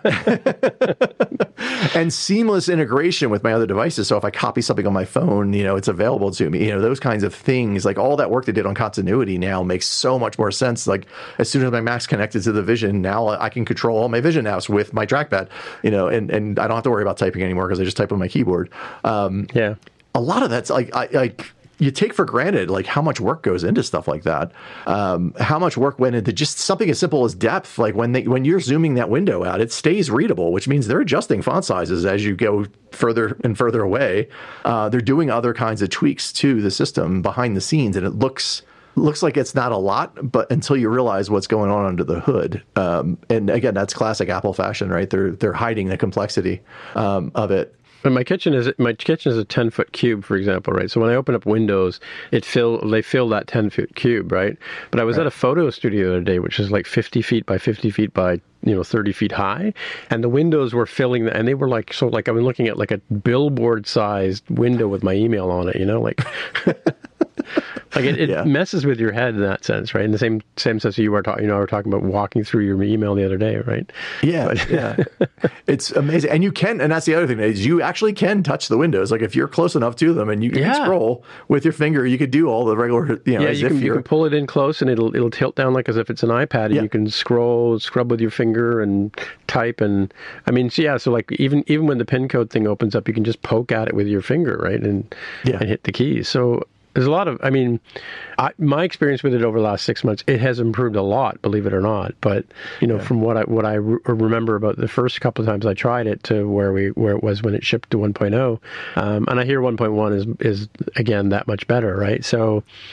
Speaker 6: and seamless integration with my other devices. So if I copy something on my phone, you know, it's available to me. You know, those kinds of things, like all that work they did on continuity now makes so much more sense. Like as soon as my Mac's connected to the Vision, now I can control all my Vision apps with my trackpad. You know, and and I don't have to worry about typing anymore because I just type on my keyboard. Um,
Speaker 5: yeah,
Speaker 6: a lot of that's like I like you take for granted like how much work goes into stuff like that. Um, how much work went into just something as simple as depth. Like when they when you're zooming that window out, it stays readable, which means they're adjusting font sizes as you go further and further away. Uh, they're doing other kinds of tweaks to the system behind the scenes, and it looks. Looks like it's not a lot, but until you realize what's going on under the hood, um, and again, that's classic Apple fashion, right? They're they're hiding the complexity um, of it.
Speaker 5: And my kitchen is my kitchen is a ten foot cube, for example, right? So when I open up Windows, it fill they fill that ten foot cube, right? But I was right. at a photo studio the other day, which is like fifty feet by fifty feet by you know thirty feet high, and the windows were filling, and they were like so like I was looking at like a billboard sized window with my email on it, you know, like. Like it, it yeah. messes with your head in that sense, right? In the same same sense you were talking, you know, we were talking about walking through your email the other day, right?
Speaker 6: Yeah, but, yeah, it's amazing, and you can, and that's the other thing is you actually can touch the windows. Like if you're close enough to them, and you, you yeah. can scroll with your finger, you could do all the regular, you know,
Speaker 5: yeah,
Speaker 6: as
Speaker 5: you
Speaker 6: if
Speaker 5: can, you can pull it in close, and it'll it'll tilt down like as if it's an iPad, and
Speaker 6: yeah.
Speaker 5: you can scroll, scrub with your finger, and type, and I mean, so yeah, so like even even when the pin code thing opens up, you can just poke at it with your finger, right, and
Speaker 6: yeah.
Speaker 5: and hit the keys. So. There's a lot of, I mean, I, my experience with it over the last six months, it has improved a lot, believe it or not. But, you know, yeah. from what I what I re- remember about the first couple of times I tried it to where we where it was when it shipped to one point oh, um, and I hear one point one is, is, again, that much better, right? So,
Speaker 6: right.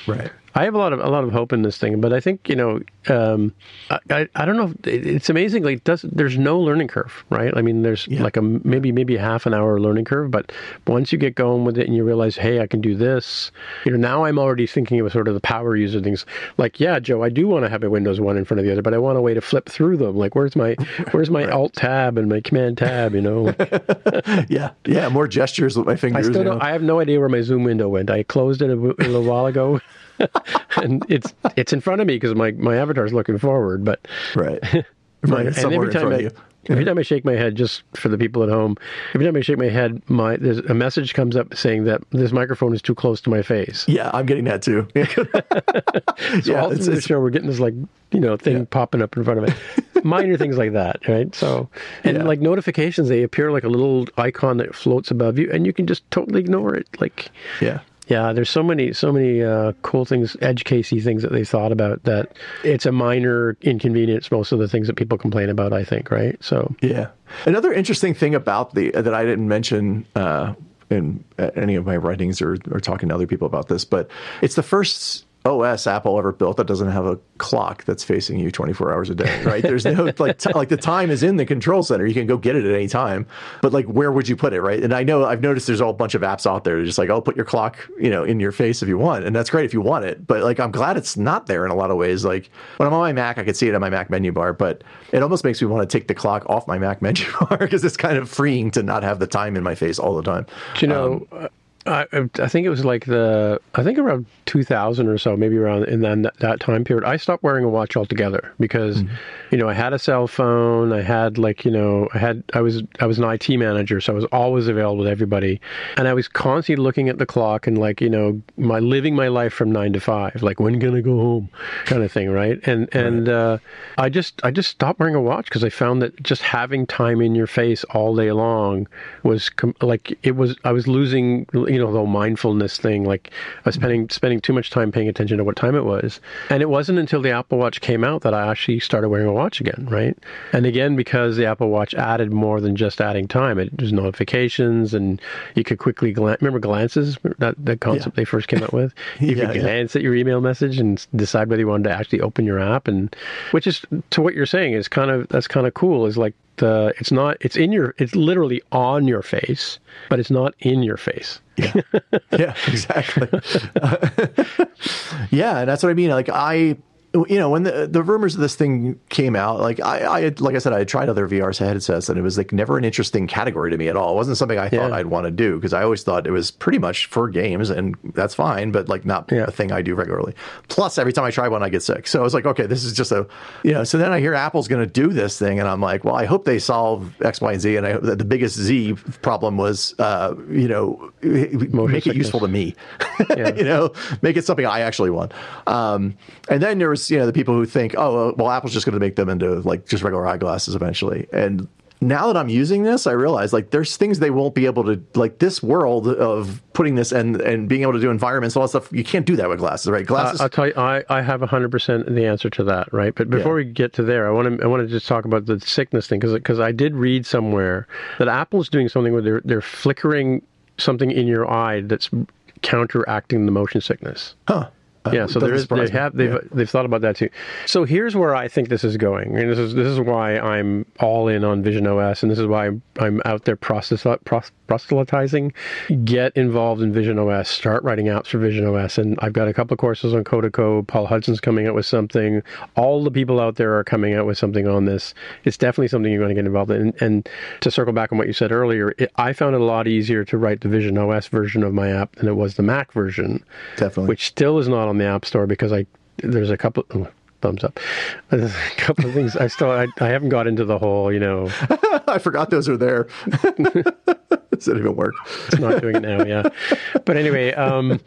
Speaker 5: I have a lot of a lot of hope in this thing, but I think you know, um, I, I I don't know. It's amazing. Like, does there's no learning curve, right? I mean, there's yeah. like a maybe maybe a half an hour learning curve, but once you get going with it and you realize, hey, I can do this. You know, now I'm already thinking of sort of the power user things. Like, yeah, Joe, I do want to have a Windows one in front of the other, but I want a way to flip through them. Like, where's my where's my right. Alt tab and my Command tab? You know.
Speaker 6: yeah, yeah, more gestures with my fingers.
Speaker 5: I still don't,
Speaker 6: you know?
Speaker 5: I have no idea where my Zoom window went. I closed it a, a little while ago. and it's it's in front of me because my, my avatar is looking forward, but
Speaker 6: right,
Speaker 5: my,
Speaker 6: right.
Speaker 5: And every time I every time I shake my head, just for the people at home, every time I shake my head, my there's a message comes up saying that this microphone is too close to my face.
Speaker 6: Yeah, I'm getting that too.
Speaker 5: so
Speaker 6: yeah,
Speaker 5: all through the show, we're getting this like you know thing yeah. popping up in front of it. Minor things like that, right? So and yeah. like notifications, they appear like a little icon that floats above you, and you can just totally ignore it. Like
Speaker 6: yeah.
Speaker 5: Yeah, there's so many, so many uh, cool things, edge casey things that they thought about that it's a minor inconvenience. Most of the things that people complain about, I think, right? So
Speaker 6: yeah, another interesting thing about the that I didn't mention uh, in any of my writings or or talking to other people about this, but it's the first O S Apple ever built that doesn't have a clock that's facing you twenty-four hours a day, right? There's no, like, t- like the time is in the control center. You can go get it at any time, but like, where would you put it, right? And I know I've noticed there's a whole bunch of apps out there just like, oh, put your clock, you know, in your face if you want. And that's great if you want it. But like, I'm glad it's not there in a lot of ways. Like when I'm on my Mac, I can see it on my Mac menu bar, but it almost makes me want to take the clock off my Mac menu bar because it's kind of freeing to not have the time in my face all the time.
Speaker 5: Do you know, um, I, I think it was like the, I think around two thousand or so, maybe around in that, that time period, I stopped wearing a watch altogether because, mm-hmm. you know, I had a cell phone, I had like, you know, I had, I was, I was an I T manager, so I was always available to everybody. And I was constantly looking at the clock and like, you know, my living my life from nine to five, like when can I go home kind of thing. Right. And, and, right. uh, I just, I just stopped wearing a watch because I found that just having time in your face all day long was com- like, it was, I was losing, you know, the whole mindfulness thing. Like I was spending, spending too much time paying attention to what time it was. And it wasn't until the Apple Watch came out that I actually started wearing a watch again, right? And again, because the Apple Watch added more than just adding time. It was notifications and you could quickly glance. Remember glances? That, that concept yeah. they first came out with? You yeah, could glance yeah. at your email message and decide whether you wanted to actually open your app. And which is, to what you're saying, is kind of, that's kind of cool, is like, the, it's not, it's in your, it's literally on your face, but it's not in your face.
Speaker 6: Yeah, yeah, exactly. yeah, and that's what I mean. Like I, you know, when the the rumors of this thing came out, like I, I had, like I said, I had tried other V R headsets, and it was like never an interesting category to me at all. It wasn't something I yeah. thought I'd want to do because I always thought it was pretty much for games, and that's fine, but like not yeah. a thing I do regularly. Plus, every time I try one, I get sick. So I was like, okay, this is just a, you know. So then I hear Apple's going to do this thing, and I'm like, well, I hope they solve X, Y, and Z. And I hope that the biggest Z problem was, uh, you know, Motion make sickness. It useful to me. yeah. You know, make it something I actually want. Um, and then there was, you know, the people who think, oh, well, Apple's just going to make them into like just regular eyeglasses eventually. And now that I'm using this, I realize like there's things they won't be able to, like this world of putting this and, and being able to do environments, all that stuff. You can't do that with glasses, right? Glasses.
Speaker 5: Uh, I'll tell you, I, I have one hundred percent the answer to that, right? But before yeah. we get to there, I want to I want to just talk about the sickness thing because because I did read somewhere that Apple's doing something where they're they're flickering something in your eye that's counteracting the motion sickness.
Speaker 6: Huh.
Speaker 5: Yeah, so there is, they have they've yeah. they've thought about that too. So here's where I think this is going, and this is this is why I'm all in on Vision O S, and this is why I'm, I'm out there process, pros, proselytizing. Get involved in Vision O S. Start writing apps for Vision O S, and I've got a couple of courses on Code-to-Code. Paul Hudson's coming out with something. All the people out there are coming out with something on this. It's definitely something you're going to get involved in. And, and to circle back on what you said earlier, it, I found it a lot easier to write the Vision O S version of my app than it was the Mac version.
Speaker 6: Definitely,
Speaker 5: which still is not on the App Store because I there's a couple oh, thumbs up there's a couple of things I still I, I haven't got into the whole, you know.
Speaker 6: I forgot those are there. Does it even work?
Speaker 5: It's not doing it now. Yeah, but anyway, um,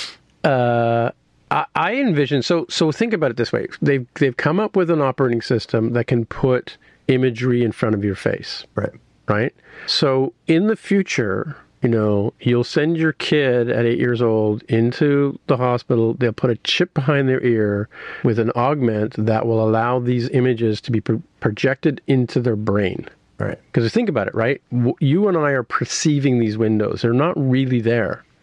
Speaker 5: uh, I, I envision so so think about it this way. They've they've come up with an operating system that can put imagery in front of your face.
Speaker 6: Right.
Speaker 5: Right. So in the future, you know, you'll send your kid at eight years old into the hospital. They'll put a chip behind their ear with an augment that will allow these images to be pro- projected into their brain.
Speaker 6: Right.
Speaker 5: Because think about it, right? You and I are perceiving these windows. They're not really there.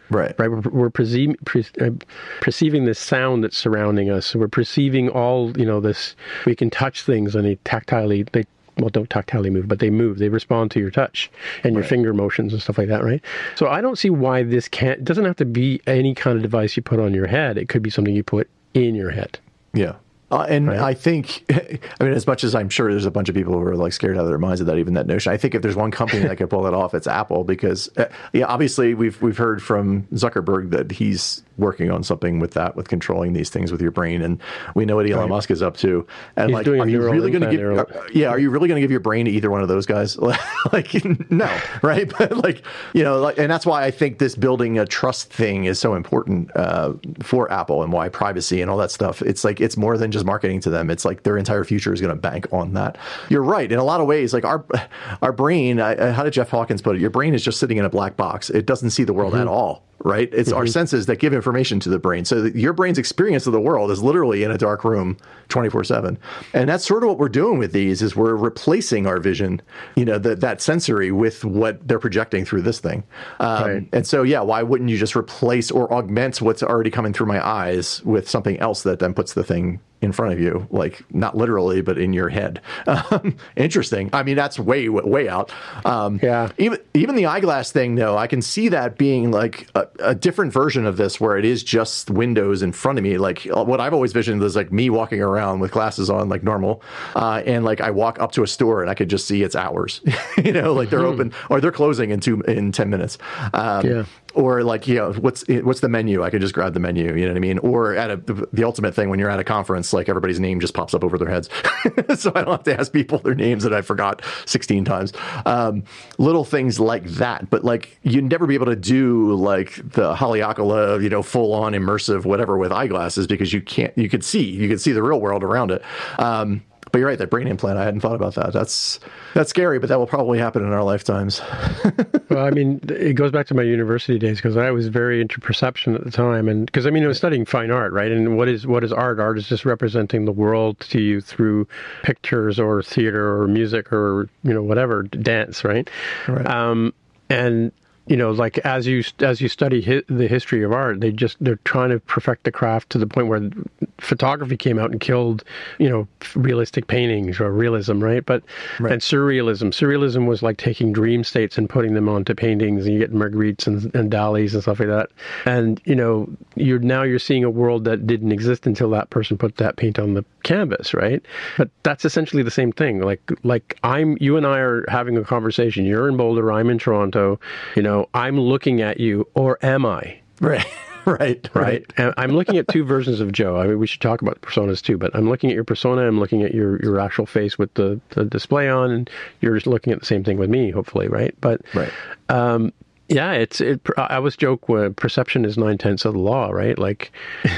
Speaker 6: Right.
Speaker 5: Right. We're, we're perceive, pre, uh, perceiving this sound that's surrounding us. We're perceiving all, you know, this, we can touch things and they tactilely, they, well, don't tactilely move, but they move. They respond to your touch and your right. finger motions and stuff like that, right? So I don't see why this can't, it doesn't have to be any kind of device you put on your head. It could be something you put in your head.
Speaker 6: Yeah. Uh, and
Speaker 5: right.
Speaker 6: I think, I mean, as much as I'm sure there's a bunch of people who are like scared out of their minds of that, even that notion, I think if there's one company that could pull that off, it's Apple, because uh, yeah, obviously we've we've heard from Zuckerberg that he's working on something with that, with controlling these things with your brain, and we know what Elon right. Musk is up to. And
Speaker 5: he's
Speaker 6: like,
Speaker 5: doing
Speaker 6: are you really going to give?
Speaker 5: neural...
Speaker 6: Uh, yeah, are you really going to give your brain to either one of those guys? Like, no, right? But like, you know, like, and that's why I think this building a trust thing is so important uh, for Apple, and why privacy and all that stuff. It's like it's more than just marketing to them. It's like their entire future is going to bank on that. You're right. In a lot of ways, like our our brain, I, how did Jeff Hawkins put it? Your brain is just sitting in a black box. It doesn't see the world mm-hmm. at all, right? It's mm-hmm. our senses that give information to the brain. So that your brain's experience of the world is literally in a dark room twenty-four seven. And that's sort of what we're doing with these, is we're replacing our vision, you know, the, that sensory with what they're projecting through this thing. Um, right. And so, yeah, why wouldn't you just replace or augment what's already coming through my eyes with something else that then puts the thing in front of you, like not literally, but in your head. Um, interesting. I mean, that's way, way out. Um,
Speaker 5: yeah.
Speaker 6: Even even the eyeglass thing, though, I can see that being like a, a different version of this, where it is just windows in front of me. Like what I've always visioned is like me walking around with glasses on, like normal, uh, and like I walk up to a store and I could just see it's hours. You know, like they're open or they're closing in two in ten minutes. Um, yeah. Or like, you know, what's what's the menu? I could just grab the menu, you know what I mean? Or at a, the, the ultimate thing, when you're at a conference, like everybody's name just pops up over their heads. So I don't have to ask people their names that I forgot sixteen times. Um, little things like that. But like, you'd never be able to do like the Haleakala, you know, full on immersive whatever with eyeglasses, because you can't, you could see, you could see the real world around it. Um, But you're right, that brain implant, I hadn't thought about that. That's that's scary, but that will probably happen in our lifetimes.
Speaker 5: Well, I mean, it goes back to my university days, because I was very into perception at the time. And because, I mean, I was studying fine art, right? And what is what is art? Art is just representing the world to you through pictures or theater or music or, you know, whatever, dance, right?
Speaker 6: Right.
Speaker 5: Um, and... You know, like as you as you study hi- the history of art, they just they're trying to perfect the craft to the point where photography came out and killed, you know, realistic paintings or realism, right? But right. and surrealism, surrealism was like taking dream states and putting them onto paintings, and you get Magrittes and, and Dalis and stuff like that. And you know, you're now you're seeing a world that didn't exist until that person put that paint on the canvas, right? But that's essentially the same thing. Like like I'm you and I are having a conversation. You're in Boulder, I'm in Toronto. You know. I'm looking at you, or am I?
Speaker 6: Right, right,
Speaker 5: right. And I'm looking at two versions of Joe. I mean, we should talk about personas too, but I'm looking at your persona, I'm looking at your, your actual face with the, the display on, and you're just looking at the same thing with me, hopefully, right? But,
Speaker 6: right.
Speaker 5: Um, yeah, it's. It, I always joke when perception is nine tenths of the law, right? Like,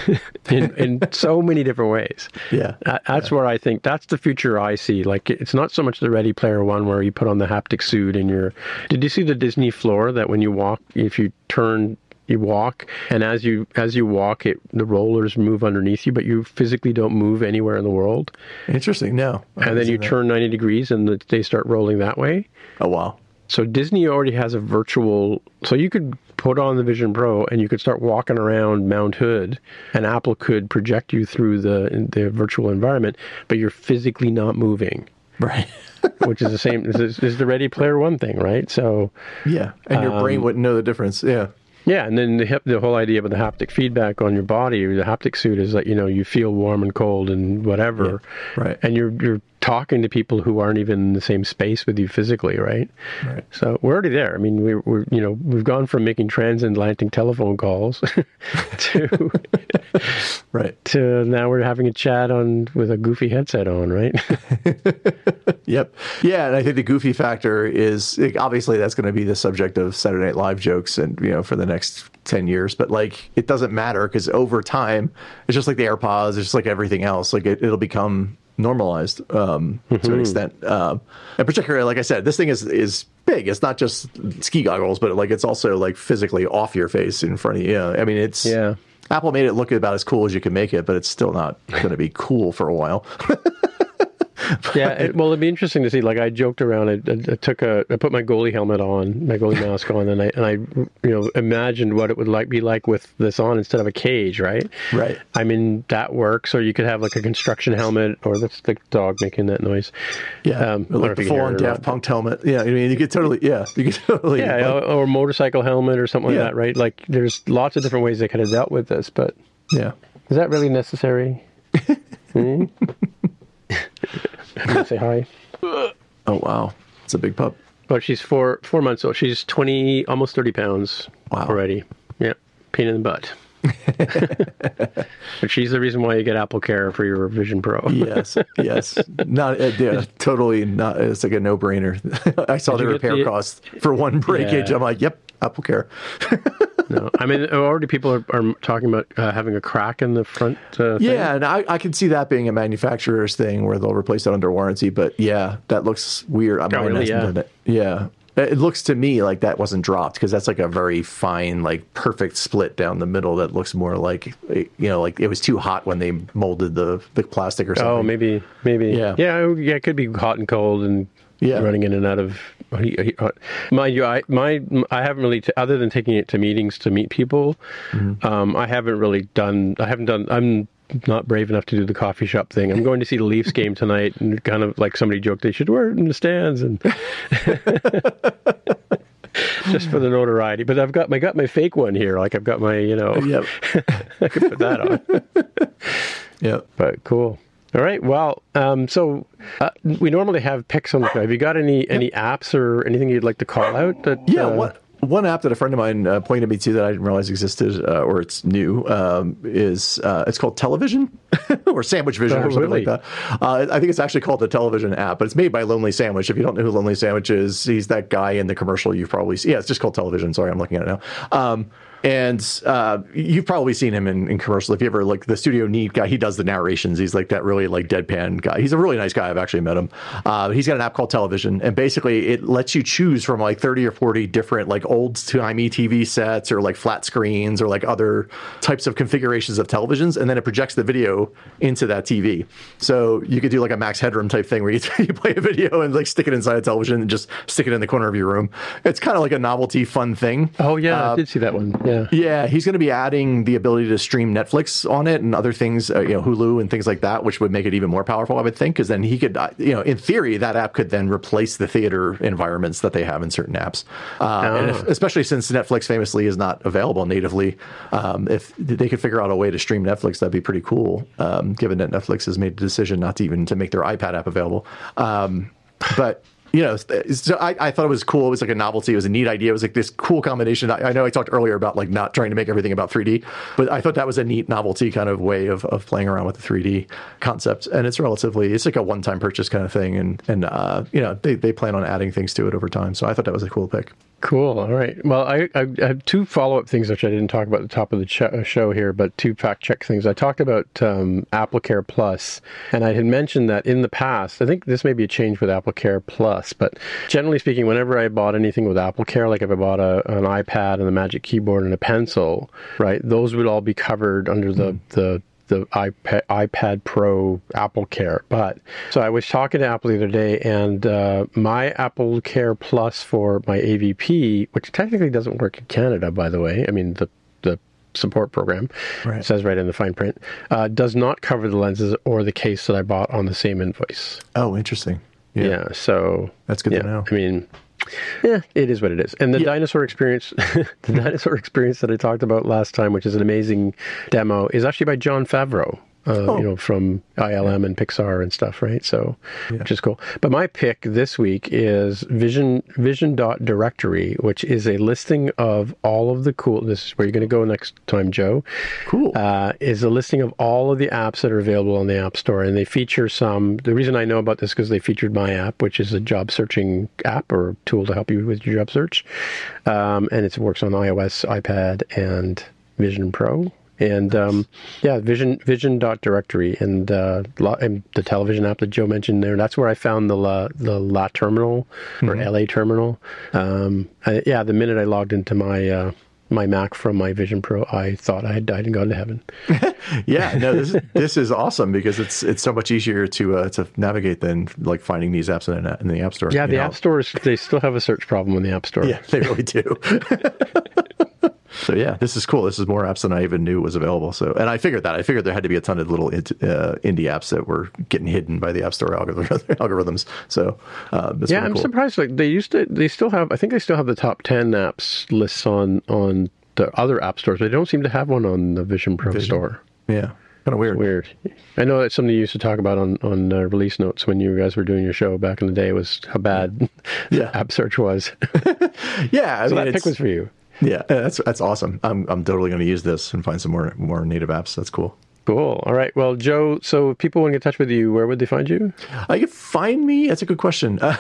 Speaker 5: in in so many different ways.
Speaker 6: Yeah,
Speaker 5: uh, that's
Speaker 6: yeah.
Speaker 5: where I think that's the future I see. Like, it's not so much the Ready Player One where you put on the haptic suit and you're. Did you see the Disney floor that when you walk, if you turn, you walk, and as you as you walk, it the rollers move underneath you, but you physically don't move anywhere in the world.
Speaker 6: Interesting. No.
Speaker 5: And then you that. turn ninety degrees, and the, they start rolling that way.
Speaker 6: Oh wow.
Speaker 5: So Disney already has a virtual, so you could put on the Vision Pro and you could start walking around Mount Hood, and Apple could project you through the the virtual environment, but you're physically not moving.
Speaker 6: Right.
Speaker 5: Which is the same, is, is the Ready Player One thing, right? So
Speaker 6: yeah, and your um, brain wouldn't know the difference. Yeah.
Speaker 5: Yeah, and then the the whole idea about the haptic feedback on your body, the haptic suit, is that, you know, you feel warm and cold and whatever.
Speaker 6: Yeah, right.
Speaker 5: And you're you're talking to people who aren't even in the same space with you physically, right?
Speaker 6: Right.
Speaker 5: So we're already there. I mean, we're, we're you know, we've gone from making transatlantic telephone calls to
Speaker 6: right
Speaker 5: to now we're having a chat on with a goofy headset on, right?
Speaker 6: Yep. Yeah, and I think the goofy factor is, obviously that's going to be the subject of Saturday Night Live jokes, and you know, for the next ten years. But like, it doesn't matter, because over time, it's just like the AirPods, it's just like everything else. Like it, it'll become normalized um, mm-hmm. to an extent. Um, and particularly, like I said, this thing is is big. It's not just ski goggles, but like it's also like physically off your face in front of you. I mean, it's
Speaker 5: yeah.
Speaker 6: Apple made it look about as cool as you can make it, but it's still not going to be cool for a while.
Speaker 5: yeah, it, well, it'd be interesting to see. Like, I joked around. I, I, I took a, I put my goalie helmet on, my goalie mask on, and I, and I, you know, imagined what it would like be like with this on instead of a cage, right?
Speaker 6: Right.
Speaker 5: I mean, that works. Or you could have like a construction helmet, or that's the dog making that noise.
Speaker 6: Yeah,
Speaker 5: um,
Speaker 6: or like the full-on Daft Punk helmet. Yeah, I mean, you could totally, yeah, you could totally.
Speaker 5: Yeah,
Speaker 6: like,
Speaker 5: or, or motorcycle helmet or something
Speaker 6: yeah.
Speaker 5: like that, right? Like, there's lots of different ways they could have dealt with this, but
Speaker 6: yeah,
Speaker 5: is that really necessary? hmm? I'm gonna say hi.
Speaker 6: Oh wow, it's a big pup.
Speaker 5: But she's four four months old. She's twenty, almost thirty pounds
Speaker 6: wow.
Speaker 5: already. Yeah, pain in the butt. But she's the reason why you get Apple Care for your Vision Pro.
Speaker 6: yes, yes, not uh, yeah, totally not. It's like a no brainer. I saw the repair the, cost for one breakage. Yeah. I'm like, yep, Apple Care.
Speaker 5: No, I mean, already people are, are talking about uh, having a crack in the front. Uh, thing.
Speaker 6: Yeah, and I, I can see that being a manufacturer's thing where they'll replace it under warranty. But yeah, that looks weird. I'm
Speaker 5: oh, really, yeah.
Speaker 6: It. yeah. It looks to me like that wasn't dropped because that's like a very fine, like perfect split down the middle that looks more like, you know, like it was too hot when they molded the, the plastic or something.
Speaker 5: Oh, maybe, maybe.
Speaker 6: Yeah.
Speaker 5: Yeah, yeah, it could be hot and cold and yeah. running in and out of. Mind you, I my I haven't really, t- other than taking it to meetings to meet people, mm-hmm. um, I haven't really done. I haven't done. I'm not brave enough to do the coffee shop thing. I'm going to see the Leafs game tonight, and kind of like somebody joked they should wear it in the stands and just for the notoriety. But I've got my got my fake one here. Like I've got my, you know,
Speaker 6: yep.
Speaker 5: I could put that on.
Speaker 6: Yeah,
Speaker 5: but cool. All right. Well, um, so uh, we normally have picks on the show. Have you got any any yep. apps or anything you'd like to call out? That,
Speaker 6: yeah.
Speaker 5: Uh,
Speaker 6: one, one app that a friend of mine uh, pointed me to that I didn't realize existed, uh, or it's new, um, is uh, it's called Television or Sandwich Vision
Speaker 5: oh,
Speaker 6: or something
Speaker 5: really?
Speaker 6: like that. Uh, I think it's actually called the Television app, but it's made by Lonely Sandwich. If you don't know who Lonely Sandwich is, he's that guy in the commercial you've probably seen. Yeah, it's just called Television. Sorry, I'm looking at it now. Um, And uh, you've probably seen him in, in commercials. If you ever like the Studio Neat guy, he does the narrations. He's like that really like deadpan guy. He's a really nice guy. I've actually met him. Uh, he's got an app called Television, and basically it lets you choose from like thirty or forty different like old timey T V sets or like flat screens or like other types of configurations of televisions, and then it projects the video into that T V. So you could do like a Max Headroom type thing where you, you play a video and like stick it inside a television and just stick it in the corner of your room. It's kind of like a novelty, fun thing.
Speaker 5: Oh yeah,
Speaker 6: uh,
Speaker 5: I did see that one. Yeah.
Speaker 6: Yeah. yeah, he's going to be adding the ability to stream Netflix on it and other things, uh, you know, Hulu and things like that, which would make it even more powerful, I would think, because then he could, uh, you know, in theory, that app could then replace the theater environments that they have in certain apps. Uh, oh. And if, especially since Netflix famously is not available natively, um, if they could figure out a way to stream Netflix, that'd be pretty cool, um, given that Netflix has made the decision not to even to make their iPad app available. Um, but... You know, so I, I thought it was cool. It was like a novelty. It was a neat idea. It was like this cool combination. I, I know I talked earlier about like not trying to make everything about three D, but I thought that was a neat novelty kind of way of, of playing around with the three D concept. And it's relatively, it's like a one-time purchase kind of thing. And, and uh, you know, they, they plan on adding things to it over time. So I thought that was a cool pick.
Speaker 5: Cool. All right. Well, I, I have two follow-up things, which I didn't talk about at the top of the ch- show here, but two fact-check things. I talked about um, AppleCare Plus, and I had mentioned that in the past, I think this may be a change with AppleCare Plus, but generally speaking, whenever I bought anything with AppleCare, like if I bought a, an iPad and a Magic Keyboard and a pencil, right, those would all be covered under the, mm. the the iPad, iPad Pro AppleCare. But so I was talking to Apple the other day, and uh, my AppleCare Plus for my A V P, which technically doesn't work in Canada, by the way. I mean, the the support program, right. It says right in the fine print, uh, does not cover the lenses or the case that I bought on the same invoice.
Speaker 6: Oh, interesting. Yeah.
Speaker 5: yeah so
Speaker 6: that's good
Speaker 5: yeah,
Speaker 6: to know.
Speaker 5: I mean, yeah, it is what it is. And the yeah. dinosaur experience, the dinosaur experience that I talked about last time, which is an amazing demo, is actually by Jon Favreau. Uh, oh. You know, from I L M and Pixar and stuff, right? So, yeah. which is cool. But my pick this week is Vision Vision dot Directory, which is a listing of all of the cool. This is where you're going to go next time, Joe.
Speaker 6: Cool.
Speaker 5: Uh, is a listing of all of the apps that are available on the App Store, and they feature some. The reason I know about this is because they featured my app, which is a job searching app or tool to help you with your job search, um, and it works on iOS, iPad, and Vision Pro. And um, yeah, Vision Vision dot Directory and, uh, and the television app that Joe mentioned there. That's where I found the La, the La Terminal or mm-hmm. L A Terminal. Um, I, yeah, the minute I logged into my uh, my Mac from my Vision Pro, I thought I had died and gone to heaven.
Speaker 6: Yeah, no, this is, this is awesome because it's it's so much easier to uh, to navigate than like finding these apps in, in the App Store.
Speaker 5: Yeah, the
Speaker 6: know?
Speaker 5: App Stores, they still have a search problem in the App Store.
Speaker 6: Yeah, they really do. So yeah, this is cool. This is more apps than I even knew was available. So, and I figured that. I figured there had to be a ton of little uh, indie apps that were getting hidden by the App Store algorithms. So, uh,
Speaker 5: yeah,
Speaker 6: really
Speaker 5: I'm
Speaker 6: cool.
Speaker 5: surprised. Like they used to, they still have. I think they still have the top ten apps lists on on the other app stores. But they don't seem to have one on the Vision Pro
Speaker 6: Vision.
Speaker 5: store.
Speaker 6: Yeah, kind of weird.
Speaker 5: It's weird. I know that's something you used to talk about on on uh, release notes when you guys were doing your show back in the day. Was how bad
Speaker 6: yeah.
Speaker 5: app search was.
Speaker 6: Yeah, I
Speaker 5: so
Speaker 6: mean,
Speaker 5: that pick was for you.
Speaker 6: Yeah, that's that's awesome. I'm I'm totally going to use this and find some more more native apps. That's cool.
Speaker 5: Cool. All right. Well, Joe, so if people want to get in touch with you, where would they find you?
Speaker 6: Uh, you can find me. That's a good question. Uh,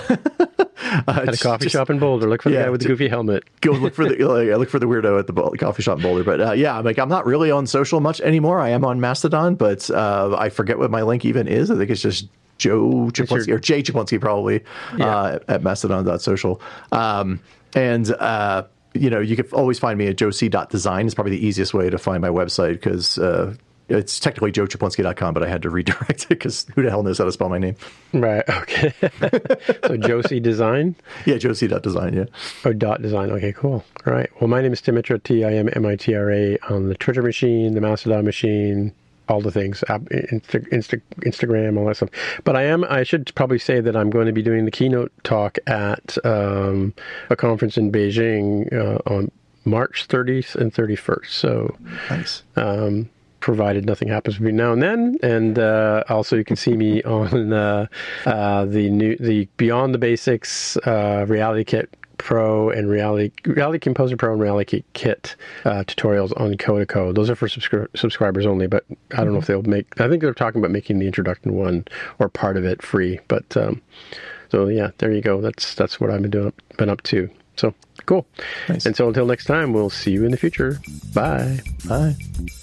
Speaker 5: at a coffee just, shop in Boulder. Look for the yeah, guy with the goofy helmet.
Speaker 6: Go look for the like, look for the weirdo at the coffee shop in Boulder. But uh, yeah, I'm like I'm not really on social much anymore. I am on Mastodon, but uh, I forget what my link even is. I think it's just Joe Czaplinski your... or Jay Czaplinski probably yeah. uh, at mastodon dot social. Um, and uh, you know, you can always find me at joe c dot design. It's probably the easiest way to find my website because uh, it's technically joe czaplinski dot com, but I had to redirect it because who the hell knows how to spell my name?
Speaker 5: Right. Okay. So Joe C Design?
Speaker 6: Yeah, joe c dot design, yeah.
Speaker 5: Oh, dot design. Okay, cool. All right. Well, my name is Tim Mitra, T I M M I T R A, on the Twitter machine, the Mastodon machine, all the things, Insta, Insta, Instagram, all that stuff. But I am, I should probably say that I'm going to be doing the keynote talk at um, a conference in Beijing uh, on March thirtieth and thirty-first. So,
Speaker 6: nice.
Speaker 5: Um, provided nothing happens between now and then. And uh, also you can see me on uh, uh, the new, the Beyond the Basics uh, Reality Kit Pro and Reality Reality Composer Pro and Reality Kit uh, tutorials on Codico. Those are for subscri- subscribers only, but I don't mm-hmm. know if they'll make, I think they're talking about making the introduction one or part of it free. But um, so yeah, there you go. That's that's what I've been doing, been up to. So cool. Nice. And so until next time, we'll see you in the future. Bye.
Speaker 6: Bye.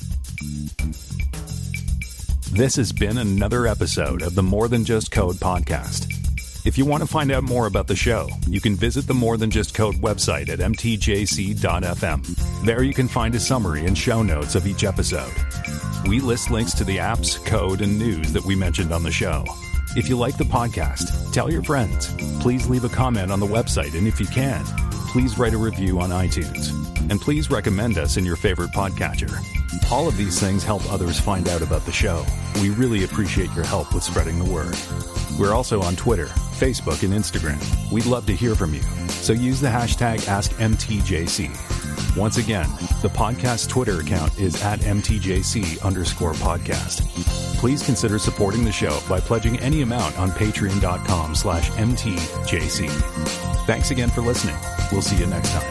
Speaker 4: This has been another episode of the More Than Just Code podcast. If you want to find out more about the show, you can visit the More Than Just Code website at m t j c dot f m. There you can find a summary and show notes of each episode. We list links to the apps, code, and news that we mentioned on the show. If you like the podcast, tell your friends. Please leave a comment on the website, and if you can, please write a review on iTunes. And please recommend us in your favorite podcatcher. All of these things help others find out about the show. We really appreciate your help with spreading the word. We're also on Twitter, Facebook, and Instagram. We'd love to hear from you, so use the hashtag Ask M T J C. Once again, the podcast Twitter account is at M T J C underscore podcast. Please consider supporting the show by pledging any amount on patreon.com slash MTJC. Thanks again for listening. We'll see you next time.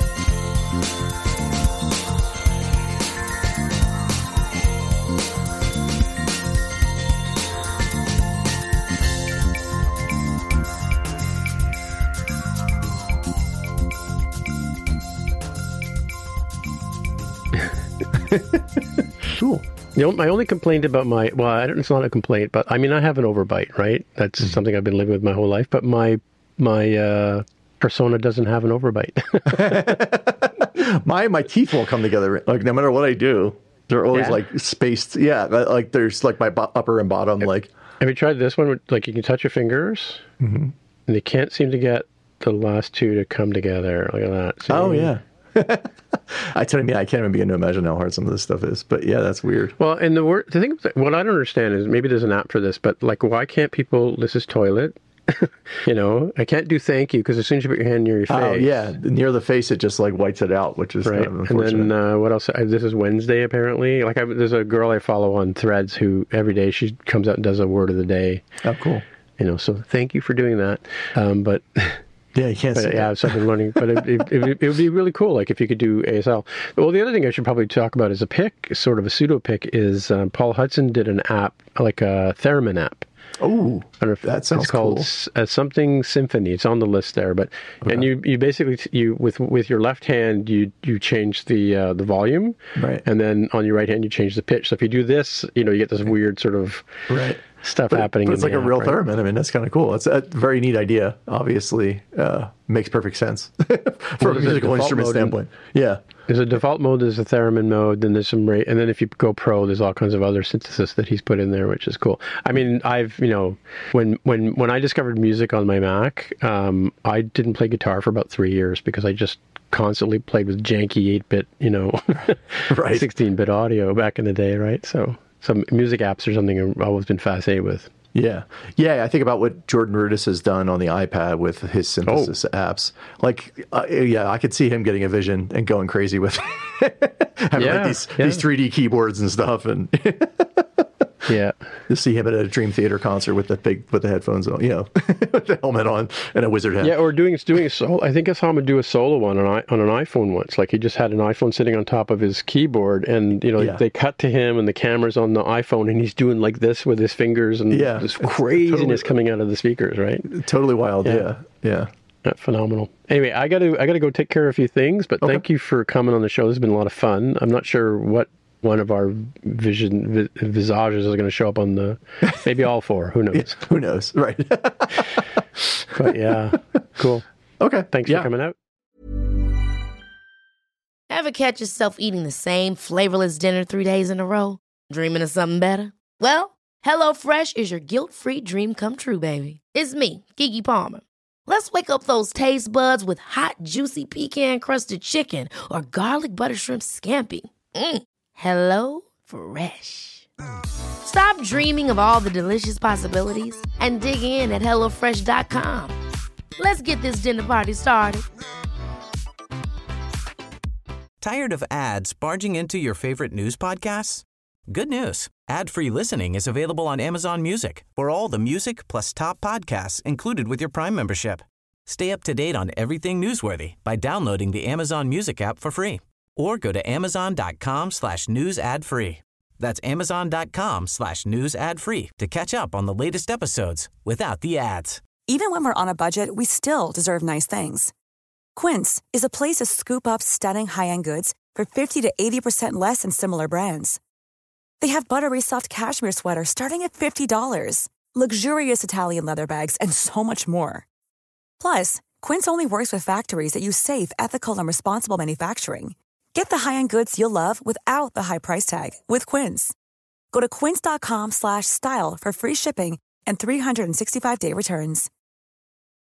Speaker 5: Cool. You know, my only complaint about my, well, I don't, it's not a complaint, but I mean, I have an overbite, right? That's mm-hmm. something I've been living with my whole life, but my, my, uh, persona doesn't have an overbite.
Speaker 6: my, my teeth won't come together. Like, no matter what I do, they're always yeah. like spaced. Yeah. Like there's like my bo- upper and bottom, like.
Speaker 5: Have you tried this one? Where, like you can touch your fingers mm-hmm. and they can't seem to get the last two to come together. Look at that. See?
Speaker 6: Oh, yeah. I tell you, I can't even begin to imagine how hard some of this stuff is. But yeah, that's weird.
Speaker 5: Well, and the word, the thing, what I don't understand is maybe there's an app for this, but like, why can't people? This is toilet. You know, I can't do thank you because as soon as you put your hand near your face,
Speaker 6: oh yeah, near the face, it just like whites it out, which is
Speaker 5: right.
Speaker 6: kind of unfortunate.
Speaker 5: And then uh, what else? I, this is Wednesday apparently. Like, I, there's a girl I follow on Threads who every day she comes out and does a word of the day.
Speaker 6: Oh, cool.
Speaker 5: You know, so thank you for doing that. Um, but.
Speaker 6: Yeah, you can't
Speaker 5: but,
Speaker 6: say
Speaker 5: yeah, I've been learning, but it, it, it, it would be really cool, like if you could do A S L. Well, the other thing I should probably talk about as a pick, sort of a pseudo pick, is um, Paul Hudson did an app, like a theremin app.
Speaker 6: Oh, that sounds
Speaker 5: it's called
Speaker 6: cool.
Speaker 5: uh, something Symphony. It's on the list there, but okay. and you you basically you with with your left hand you you change the uh, the volume,
Speaker 6: right,
Speaker 5: and then on your right hand you change the pitch. So if you do this, you know, you get this weird sort of
Speaker 6: right.
Speaker 5: stuff
Speaker 6: but,
Speaker 5: happening.
Speaker 6: But it's
Speaker 5: in
Speaker 6: like
Speaker 5: the
Speaker 6: a
Speaker 5: app,
Speaker 6: real
Speaker 5: right?
Speaker 6: theremin. I mean, that's kind of cool. It's a very neat idea. Obviously, uh, makes perfect sense from
Speaker 5: Well,
Speaker 6: a musical instrument standpoint. In, yeah.
Speaker 5: There's a default mode, there's a theremin mode, then there's some rate, and then if you go pro, there's all kinds of other synthesis that he's put in there, which is cool. I mean, I've, you know, when when when I discovered music on my Mac, um, I didn't play guitar for about three years because I just constantly played with janky eight-bit, you know,
Speaker 6: right.
Speaker 5: sixteen-bit audio back in the day, right? So some music apps are something I've always been fascinated with.
Speaker 6: Yeah. Yeah, I think about what Jordan Rudess has done on the iPad with his synthesis oh. apps. Like, uh, yeah, I could see him getting a vision and going crazy with having
Speaker 5: yeah,
Speaker 6: like these,
Speaker 5: yeah.
Speaker 6: these three D keyboards and stuff. And
Speaker 5: yeah,
Speaker 6: to see him at a Dream Theater concert with the big, with the headphones on, you know, with the helmet on and a wizard hat.
Speaker 5: Yeah, or doing doing a solo. I think I saw him do a solo one on on an iPhone once. Like he just had an iPhone sitting on top of his keyboard, and you know yeah. they cut to him, and the camera's on the iPhone, and he's doing like this with his fingers, and
Speaker 6: yeah,
Speaker 5: this craziness totally, coming out of the speakers, right?
Speaker 6: Totally wild. Yeah, yeah. yeah.
Speaker 5: yeah phenomenal. Anyway, I got to I got to go take care of a few things, but okay. thank you for coming on the show. This has been a lot of fun. I'm not sure what one of our vision vis- visages is going to show up on the, maybe all four. Who knows?
Speaker 6: Yeah, who knows? Right.
Speaker 5: But yeah, cool.
Speaker 6: Okay.
Speaker 5: Thanks
Speaker 6: yeah.
Speaker 5: for coming out.
Speaker 2: Ever catch yourself eating the same flavorless dinner three days in a row? Dreaming of something better? Well, HelloFresh is your guilt-free dream come true, baby. It's me, Keke Palmer. Let's wake up those taste buds with hot, juicy pecan-crusted chicken or garlic butter shrimp scampi. Mm. Hello Fresh. Stop dreaming of all the delicious possibilities and dig in at hello fresh dot com. Let's get this dinner party started.
Speaker 9: Tired of ads barging into your favorite news podcasts? Good news. Ad-free listening is available on Amazon Music for all the music plus top podcasts included with your Prime membership. Stay up to date on everything newsworthy by downloading the Amazon Music app for free or go to amazon.com slash news ad free. That's amazon.com slash news ad free to catch up on the latest episodes without the ads.
Speaker 10: Even when we're on a budget, we still deserve nice things. Quince is a place to scoop up stunning high-end goods for fifty to eighty percent less than similar brands. They have buttery soft cashmere sweaters starting at fifty dollars, luxurious Italian leather bags, and so much more. Plus, Quince only works with factories that use safe, ethical, and responsible manufacturing. Get the high-end goods you'll love without the high price tag with Quince. Go to quince.com slash style for free shipping and three sixty-five day returns.